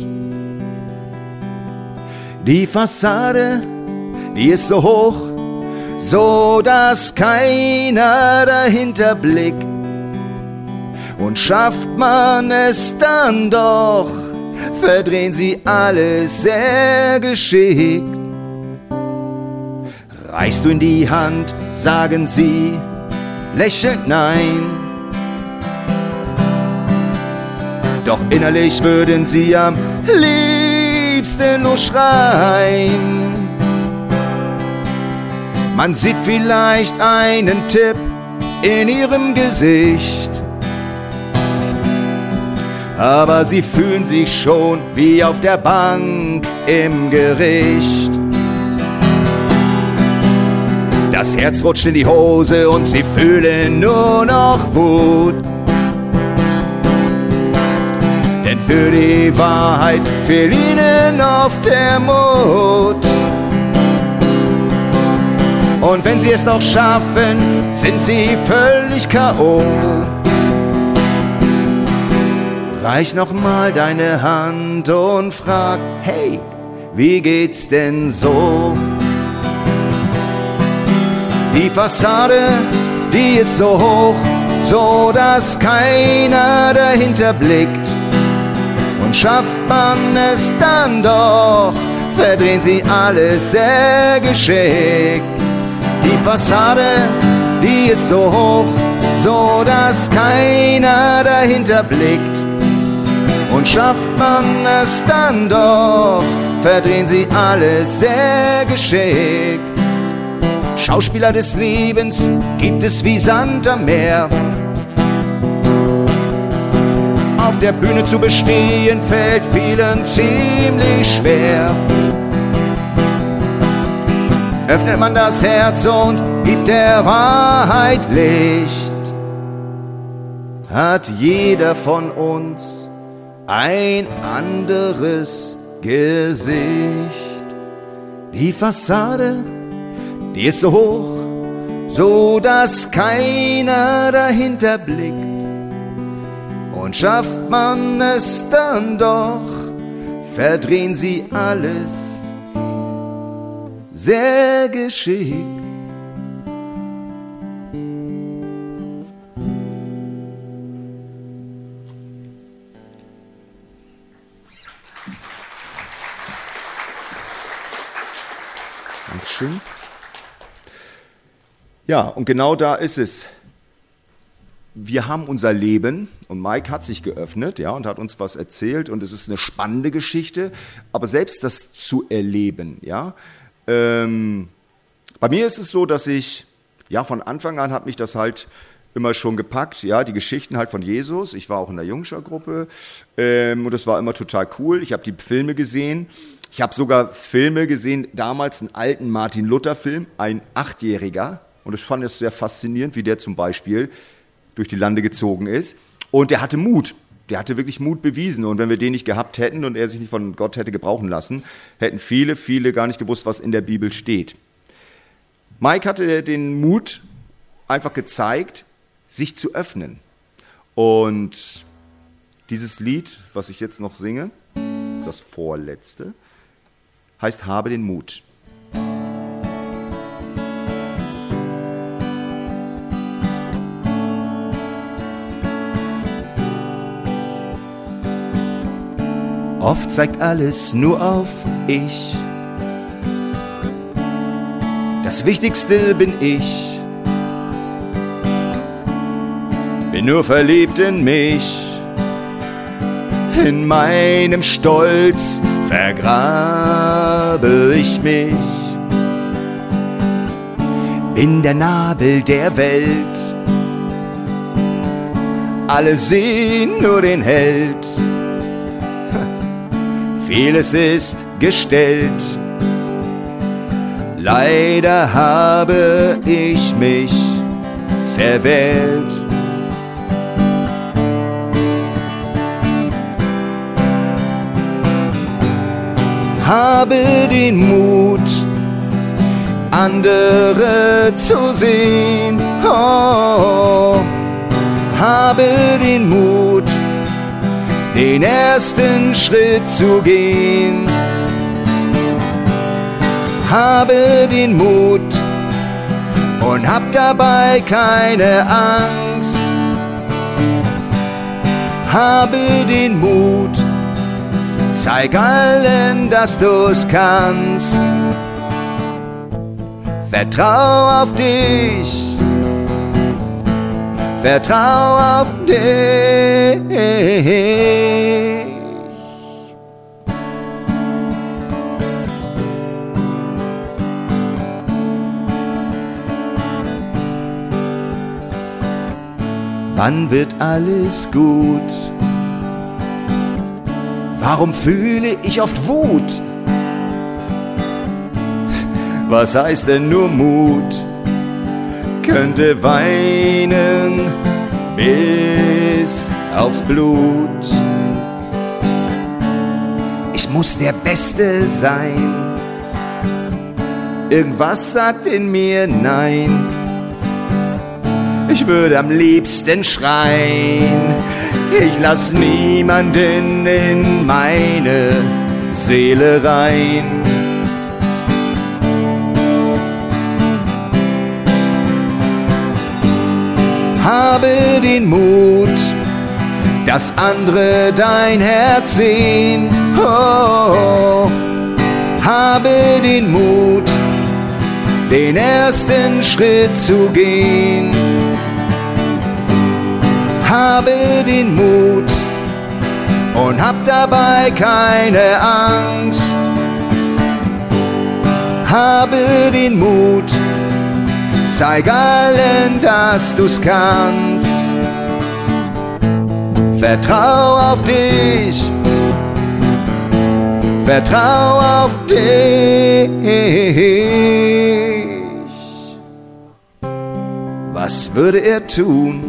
D: Die Fassade, die ist so hoch, so dass keiner dahinter blickt. Und schafft man es dann doch, verdrehen sie alles sehr geschickt. Reichst du in die Hand, sagen sie, lächelnd nein. Doch innerlich würden sie am liebsten nur schreien. Man sieht vielleicht einen Tipp in ihrem Gesicht, aber sie fühlen sich schon wie auf der Bank im Gericht. Das Herz rutscht in die Hose und sie fühlen nur noch Wut. Denn für die Wahrheit fehlt ihnen oft der Mut. Und wenn sie es noch schaffen, sind sie völlig K.O. Reich noch mal deine Hand und frag, hey, wie geht's denn so? Die Fassade, die ist so hoch, so dass keiner dahinter blickt. Und schafft man es dann doch, verdrehen sie alles sehr geschickt. Die Fassade, die ist so hoch, so dass keiner dahinter blickt. Und schafft man es dann doch, verdrehen sie alles sehr geschickt. Schauspieler des Lebens gibt es wie Sand am Meer. Auf der Bühne zu bestehen fällt vielen ziemlich schwer. Öffnet man das Herz und gibt der Wahrheit Licht, hat jeder von uns ein anderes Gesicht. Die Fassade, die ist so hoch, so dass keiner dahinter blickt. Und schafft man es dann doch, verdrehen sie alles sehr geschickt.
C: Dankeschön. Ja, und genau da ist es. Wir haben unser Leben und Mike hat sich geöffnet, ja, und hat uns was erzählt und es ist eine spannende Geschichte, aber selbst das zu erleben, ja. Bei mir ist es so, dass ich, ja, von Anfang an hat mich das halt immer schon gepackt, ja, die Geschichten halt von Jesus. Ich war auch in der Jungschar-Gruppe und das war immer total cool. Ich habe die Filme gesehen. Ich habe sogar Filme gesehen, damals einen alten Martin-Luther-Film, ein 8-Jähriger. Und ich fand es sehr faszinierend, wie der zum Beispiel durch die Lande gezogen ist. Und der hatte Mut. der hatte wirklich Mut bewiesen. Und wenn wir den nicht gehabt hätten und er sich nicht von Gott hätte gebrauchen lassen, hätten viele gar nicht gewusst, was in der Bibel steht. Mike hatte den Mut einfach gezeigt, sich zu öffnen. Und dieses Lied, was ich jetzt noch singe, das vorletzte, heißt Habe den Mut.
D: Oft zeigt alles nur auf ich. Das Wichtigste bin ich. Bin nur verliebt in mich. In meinem Stolz vergrabe ich mich. Bin der Nabel der Welt. Alle sehen nur den Held. Vieles ist gestellt. Leider habe ich mich verwählt. Habe den Mut, andere zu sehen. Oh, habe den Mut, den ersten Schritt zu gehen. Habe den Mut und hab dabei keine Angst. Habe den Mut, zeig allen, dass du's kannst. Vertrau auf dich. Vertrau auf dich. Wann wird alles gut? Warum fühle ich oft Wut? Was heißt denn nur Mut? Könnte weinen bis aufs Blut. Ich muss der Beste sein. Irgendwas sagt in mir nein. Ich würde am liebsten schreien. Ich lass niemanden in meine Seele rein. Habe den Mut, dass andere dein Herz sehen. Oh, habe den Mut, den ersten Schritt zu gehen. Habe den Mut und hab dabei keine Angst. Habe den Mut, zeig allen, dass du's kannst. Vertrau auf dich. Vertrau auf dich. Was würde er tun?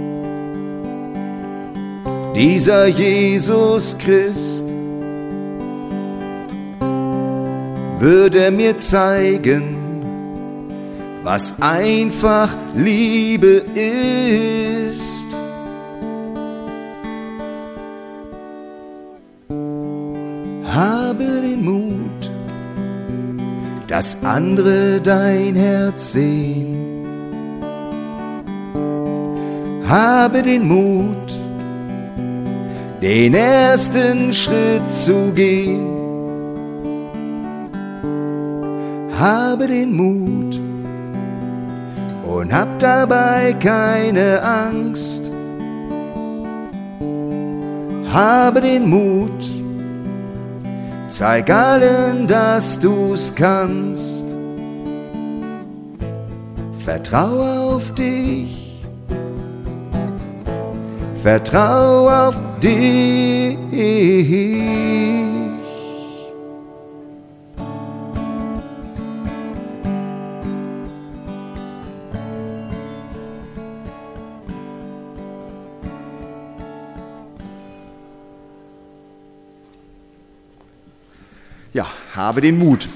D: Dieser Jesus Christ würde mir zeigen, was einfach Liebe ist. Habe den Mut, dass andere dein Herz sehen. Habe den Mut, den ersten Schritt zu gehen. Habe den Mut und hab dabei keine Angst. Habe den Mut, zeig allen, dass du's kannst. Vertrau auf dich. Vertrau auf dich.
C: Ja, habe den Mut.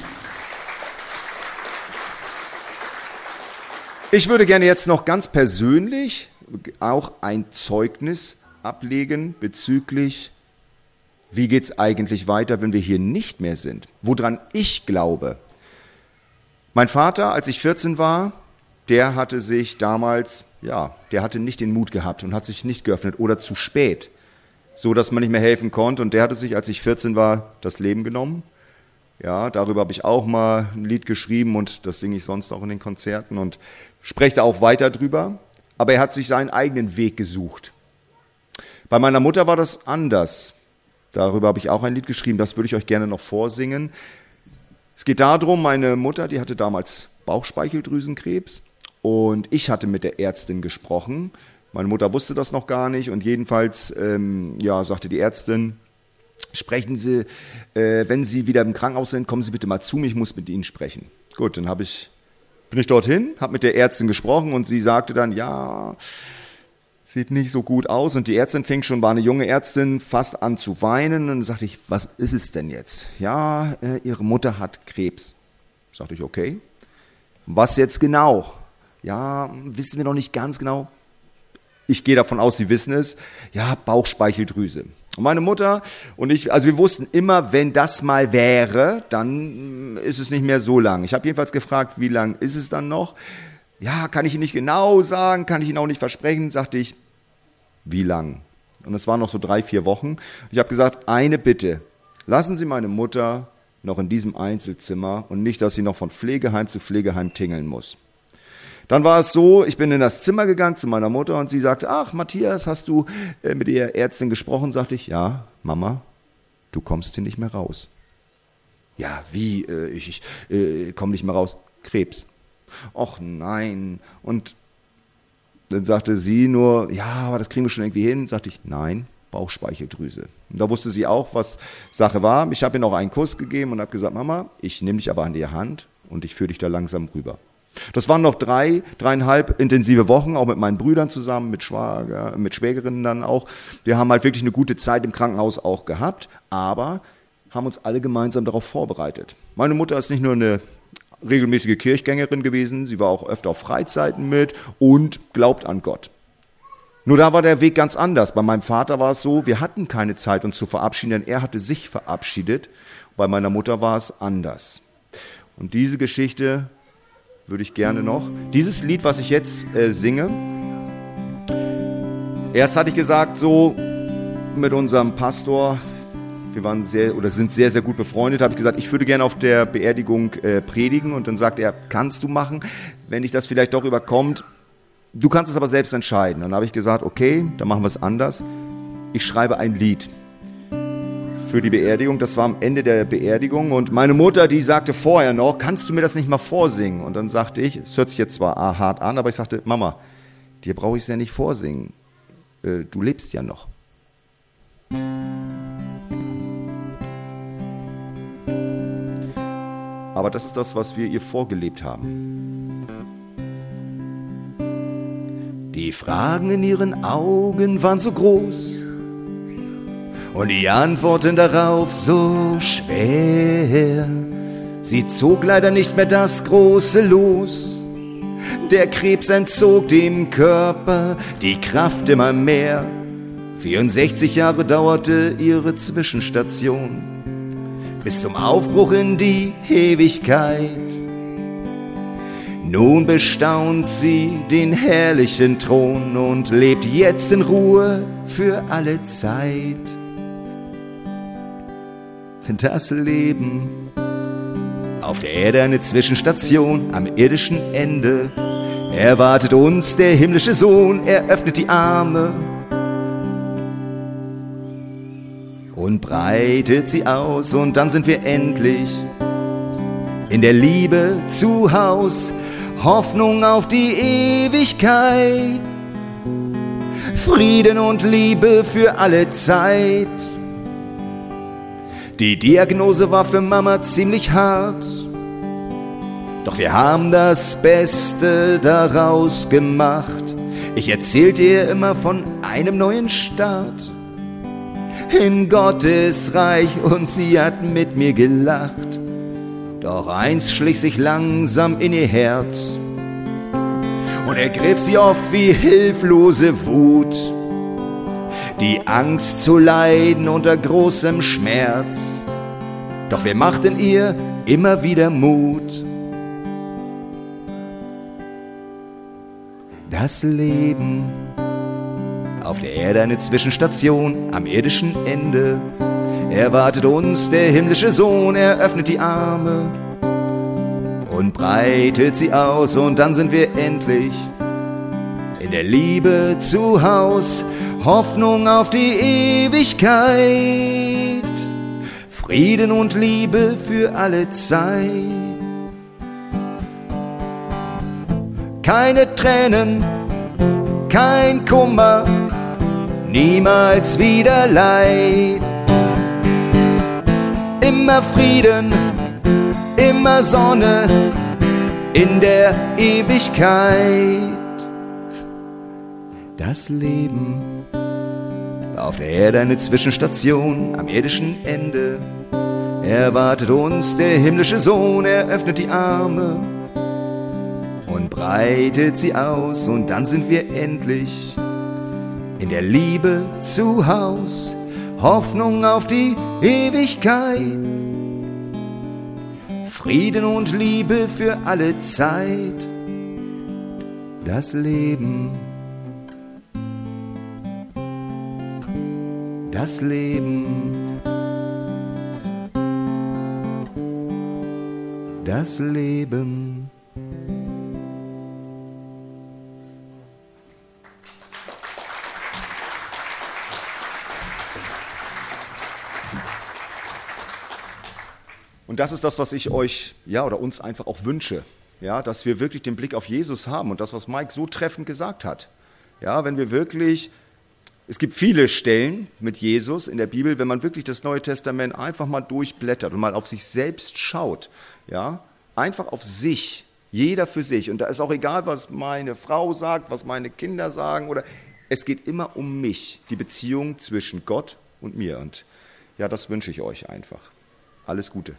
C: Ich würde gerne jetzt noch ganz persönlich auch ein Zeugnis ablegen bezüglich, wie geht es eigentlich weiter, wenn wir hier nicht mehr sind? Woran ich glaube. Mein Vater, als ich 14 war, der hatte sich damals, der hatte nicht den Mut gehabt und hat sich nicht geöffnet oder zu spät, so dass man nicht mehr helfen konnte. Und der hatte sich, als ich 14 war, das Leben genommen. Ja, darüber habe ich auch mal ein Lied geschrieben und das singe ich sonst auch in den Konzerten und spreche da auch weiter drüber. Aber er hat sich seinen eigenen Weg gesucht. Bei meiner Mutter war das anders. Darüber habe ich auch ein Lied geschrieben, das würde ich euch gerne noch vorsingen. Es geht darum, meine Mutter, die hatte damals Bauchspeicheldrüsenkrebs und ich hatte mit der Ärztin gesprochen. Meine Mutter wusste das noch gar nicht und jedenfalls sagte die Ärztin, sprechen Sie, wenn Sie wieder im Krankenhaus sind, kommen Sie bitte mal zu mir, ich muss mit Ihnen sprechen. Gut, dann bin ich dorthin, habe mit der Ärztin gesprochen und sie sagte dann, ja, sieht nicht so gut aus. Und die Ärztin war eine junge Ärztin, fast an zu weinen. Und dann sagte ich, was ist es denn jetzt? Ja, Ihre Mutter hat Krebs. Sagte ich, okay. Was jetzt genau? Ja, wissen wir noch nicht ganz genau. Ich gehe davon aus, Sie wissen es. Ja, Bauchspeicheldrüse. Und meine Mutter und ich, also wir wussten immer, wenn das mal wäre, dann ist es nicht mehr so lang. Ich habe jedenfalls gefragt, wie lang ist es dann noch? Ja, kann ich Ihnen nicht genau sagen, kann ich Ihnen auch nicht versprechen, sagte ich, wie lang? Und es waren noch so 3-4 Wochen. Ich habe gesagt, eine Bitte, lassen Sie meine Mutter noch in diesem Einzelzimmer und nicht, dass sie noch von Pflegeheim zu Pflegeheim tingeln muss. Dann war es so, ich bin in das Zimmer gegangen zu meiner Mutter und sie sagte, ach Matthias, hast du mit der Ärztin gesprochen? Sagte ich, ja, Mama, du kommst hier nicht mehr raus. Ja, wie, ich komme nicht mehr raus? Krebs. Och nein. Und dann sagte sie nur, ja, aber das kriegen wir schon irgendwie hin. Sagte ich, nein, Bauchspeicheldrüse. Und da wusste sie auch, was Sache war. Ich habe ihr noch einen Kuss gegeben und habe gesagt, Mama, ich nehme dich aber an die Hand und ich führe dich da langsam rüber. Das waren noch 3,5 intensive Wochen, auch mit meinen Brüdern zusammen, mit Schwägerinnen dann auch. Wir haben halt wirklich eine gute Zeit im Krankenhaus auch gehabt, aber haben uns alle gemeinsam darauf vorbereitet. Meine Mutter ist nicht nur eine regelmäßige Kirchgängerin gewesen, sie war auch öfter auf Freizeiten mit und glaubt an Gott. Nur da war der Weg ganz anders. Bei meinem Vater war es so, wir hatten keine Zeit, uns zu verabschieden, denn er hatte sich verabschiedet. Bei meiner Mutter war es anders. Und diese Geschichte würde ich gerne noch. Dieses Lied, was ich jetzt singe, erst hatte ich gesagt, so mit unserem Pastor, wir waren sind sehr, sehr gut befreundet, habe ich gesagt, ich würde gerne auf der Beerdigung predigen und dann sagt er, kannst du machen, wenn dich das vielleicht doch überkommt, du kannst es aber selbst entscheiden. Dann habe ich gesagt, okay, dann machen wir es anders. Ich schreibe ein Lied für die Beerdigung, das war am Ende der Beerdigung und meine Mutter, die sagte vorher noch, kannst du mir das nicht mal vorsingen? Und dann sagte ich, es hört sich jetzt zwar hart an, aber ich sagte, Mama, dir brauche ich es ja nicht vorsingen, du lebst ja noch. Aber das ist das, was wir ihr vorgelebt haben. Die Fragen in ihren Augen waren so groß und die Antworten darauf so schwer. Sie zog leider nicht mehr das große Los. Der Krebs entzog dem Körper die Kraft immer mehr. 64 Jahre dauerte ihre Zwischenstation bis zum Aufbruch in die Ewigkeit. Nun bestaunt sie den herrlichen Thron und lebt jetzt in Ruhe für alle Zeit. Das Leben auf der Erde eine Zwischenstation am irdischen Ende. Erwartet uns der himmlische Sohn, er öffnet die Arme und breitet sie aus und dann sind wir endlich in der Liebe zu Haus. Hoffnung auf die Ewigkeit, Frieden und Liebe für alle Zeit. Die Diagnose war für Mama ziemlich hart, doch wir haben das Beste daraus gemacht. Ich erzählte ihr immer von einem neuen Start.
D: in Gottes Reich und sie hat mit mir gelacht. Doch eins schlich sich langsam in ihr Herz und ergriff sie oft wie hilflose Wut. Die Angst zu leiden unter großem Schmerz. Doch wir machten ihr immer wieder Mut. Das Leben auf der Erde eine Zwischenstation am irdischen Ende. Erwartet uns der himmlische Sohn, er öffnet die Arme und breitet sie aus und dann sind wir endlich in der Liebe zu Haus. Hoffnung auf die Ewigkeit, Frieden und Liebe für alle Zeit. Keine Tränen, kein Kummer, niemals wieder Leid. Immer Frieden, immer Sonne in der Ewigkeit. Das Leben auf der Erde eine Zwischenstation am irdischen Ende. Erwartet uns der himmlische Sohn, er öffnet die Arme und breitet sie aus und dann sind wir endlich in der Liebe zu Haus. Hoffnung auf die Ewigkeit, Frieden und Liebe für alle Zeit. Das Leben, das Leben, das Leben.
C: Und das ist das, was ich euch, ja, oder uns einfach auch wünsche, ja, dass wir wirklich den Blick auf Jesus haben und das, was Mike so treffend gesagt hat. Ja, wenn wir wirklich, es gibt viele Stellen mit Jesus in der Bibel, wenn man wirklich das Neue Testament einfach mal durchblättert und mal auf sich selbst schaut, ja, einfach auf sich, jeder für sich. Und da ist auch egal, was meine Frau sagt, was meine Kinder sagen, oder es geht immer um mich, die Beziehung zwischen Gott und mir. Und ja, das wünsche ich euch einfach. Alles Gute.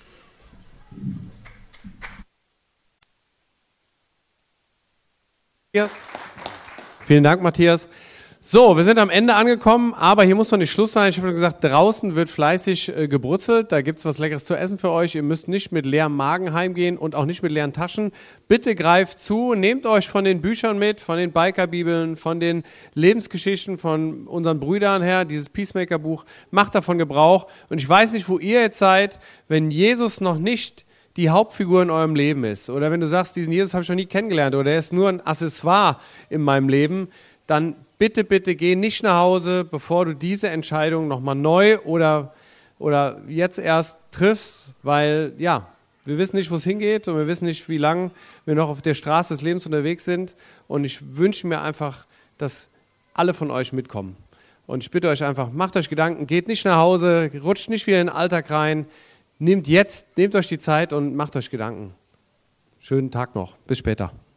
A: Vielen Dank, Matthias. So, wir sind am Ende angekommen, aber hier muss noch nicht Schluss sein. Ich habe schon gesagt, draußen wird fleißig gebrutzelt. Da gibt es was Leckeres zu essen für euch. Ihr müsst nicht mit leerem Magen heimgehen und auch nicht mit leeren Taschen. Bitte greift zu, nehmt euch von den Büchern mit, von den Bikerbibeln, von den Lebensgeschichten von unseren Brüdern her, dieses Peacemaker-Buch. Macht davon Gebrauch. Und ich weiß nicht, wo ihr jetzt seid, wenn Jesus noch nicht die Hauptfigur in eurem Leben ist. Oder wenn du sagst, diesen Jesus habe ich noch nie kennengelernt oder er ist nur ein Accessoire in meinem Leben, dann bitte, bitte geh nicht nach Hause, bevor du diese Entscheidung nochmal neu oder jetzt erst triffst, weil ja, wir wissen nicht, wo es hingeht und wir wissen nicht, wie lange wir noch auf der Straße des Lebens unterwegs sind und ich wünsche mir einfach, dass alle von euch mitkommen. Und ich bitte euch einfach, macht euch Gedanken, geht nicht nach Hause, rutscht nicht wieder in den Alltag rein, nehmt euch die Zeit und macht euch Gedanken. Schönen Tag noch, bis später.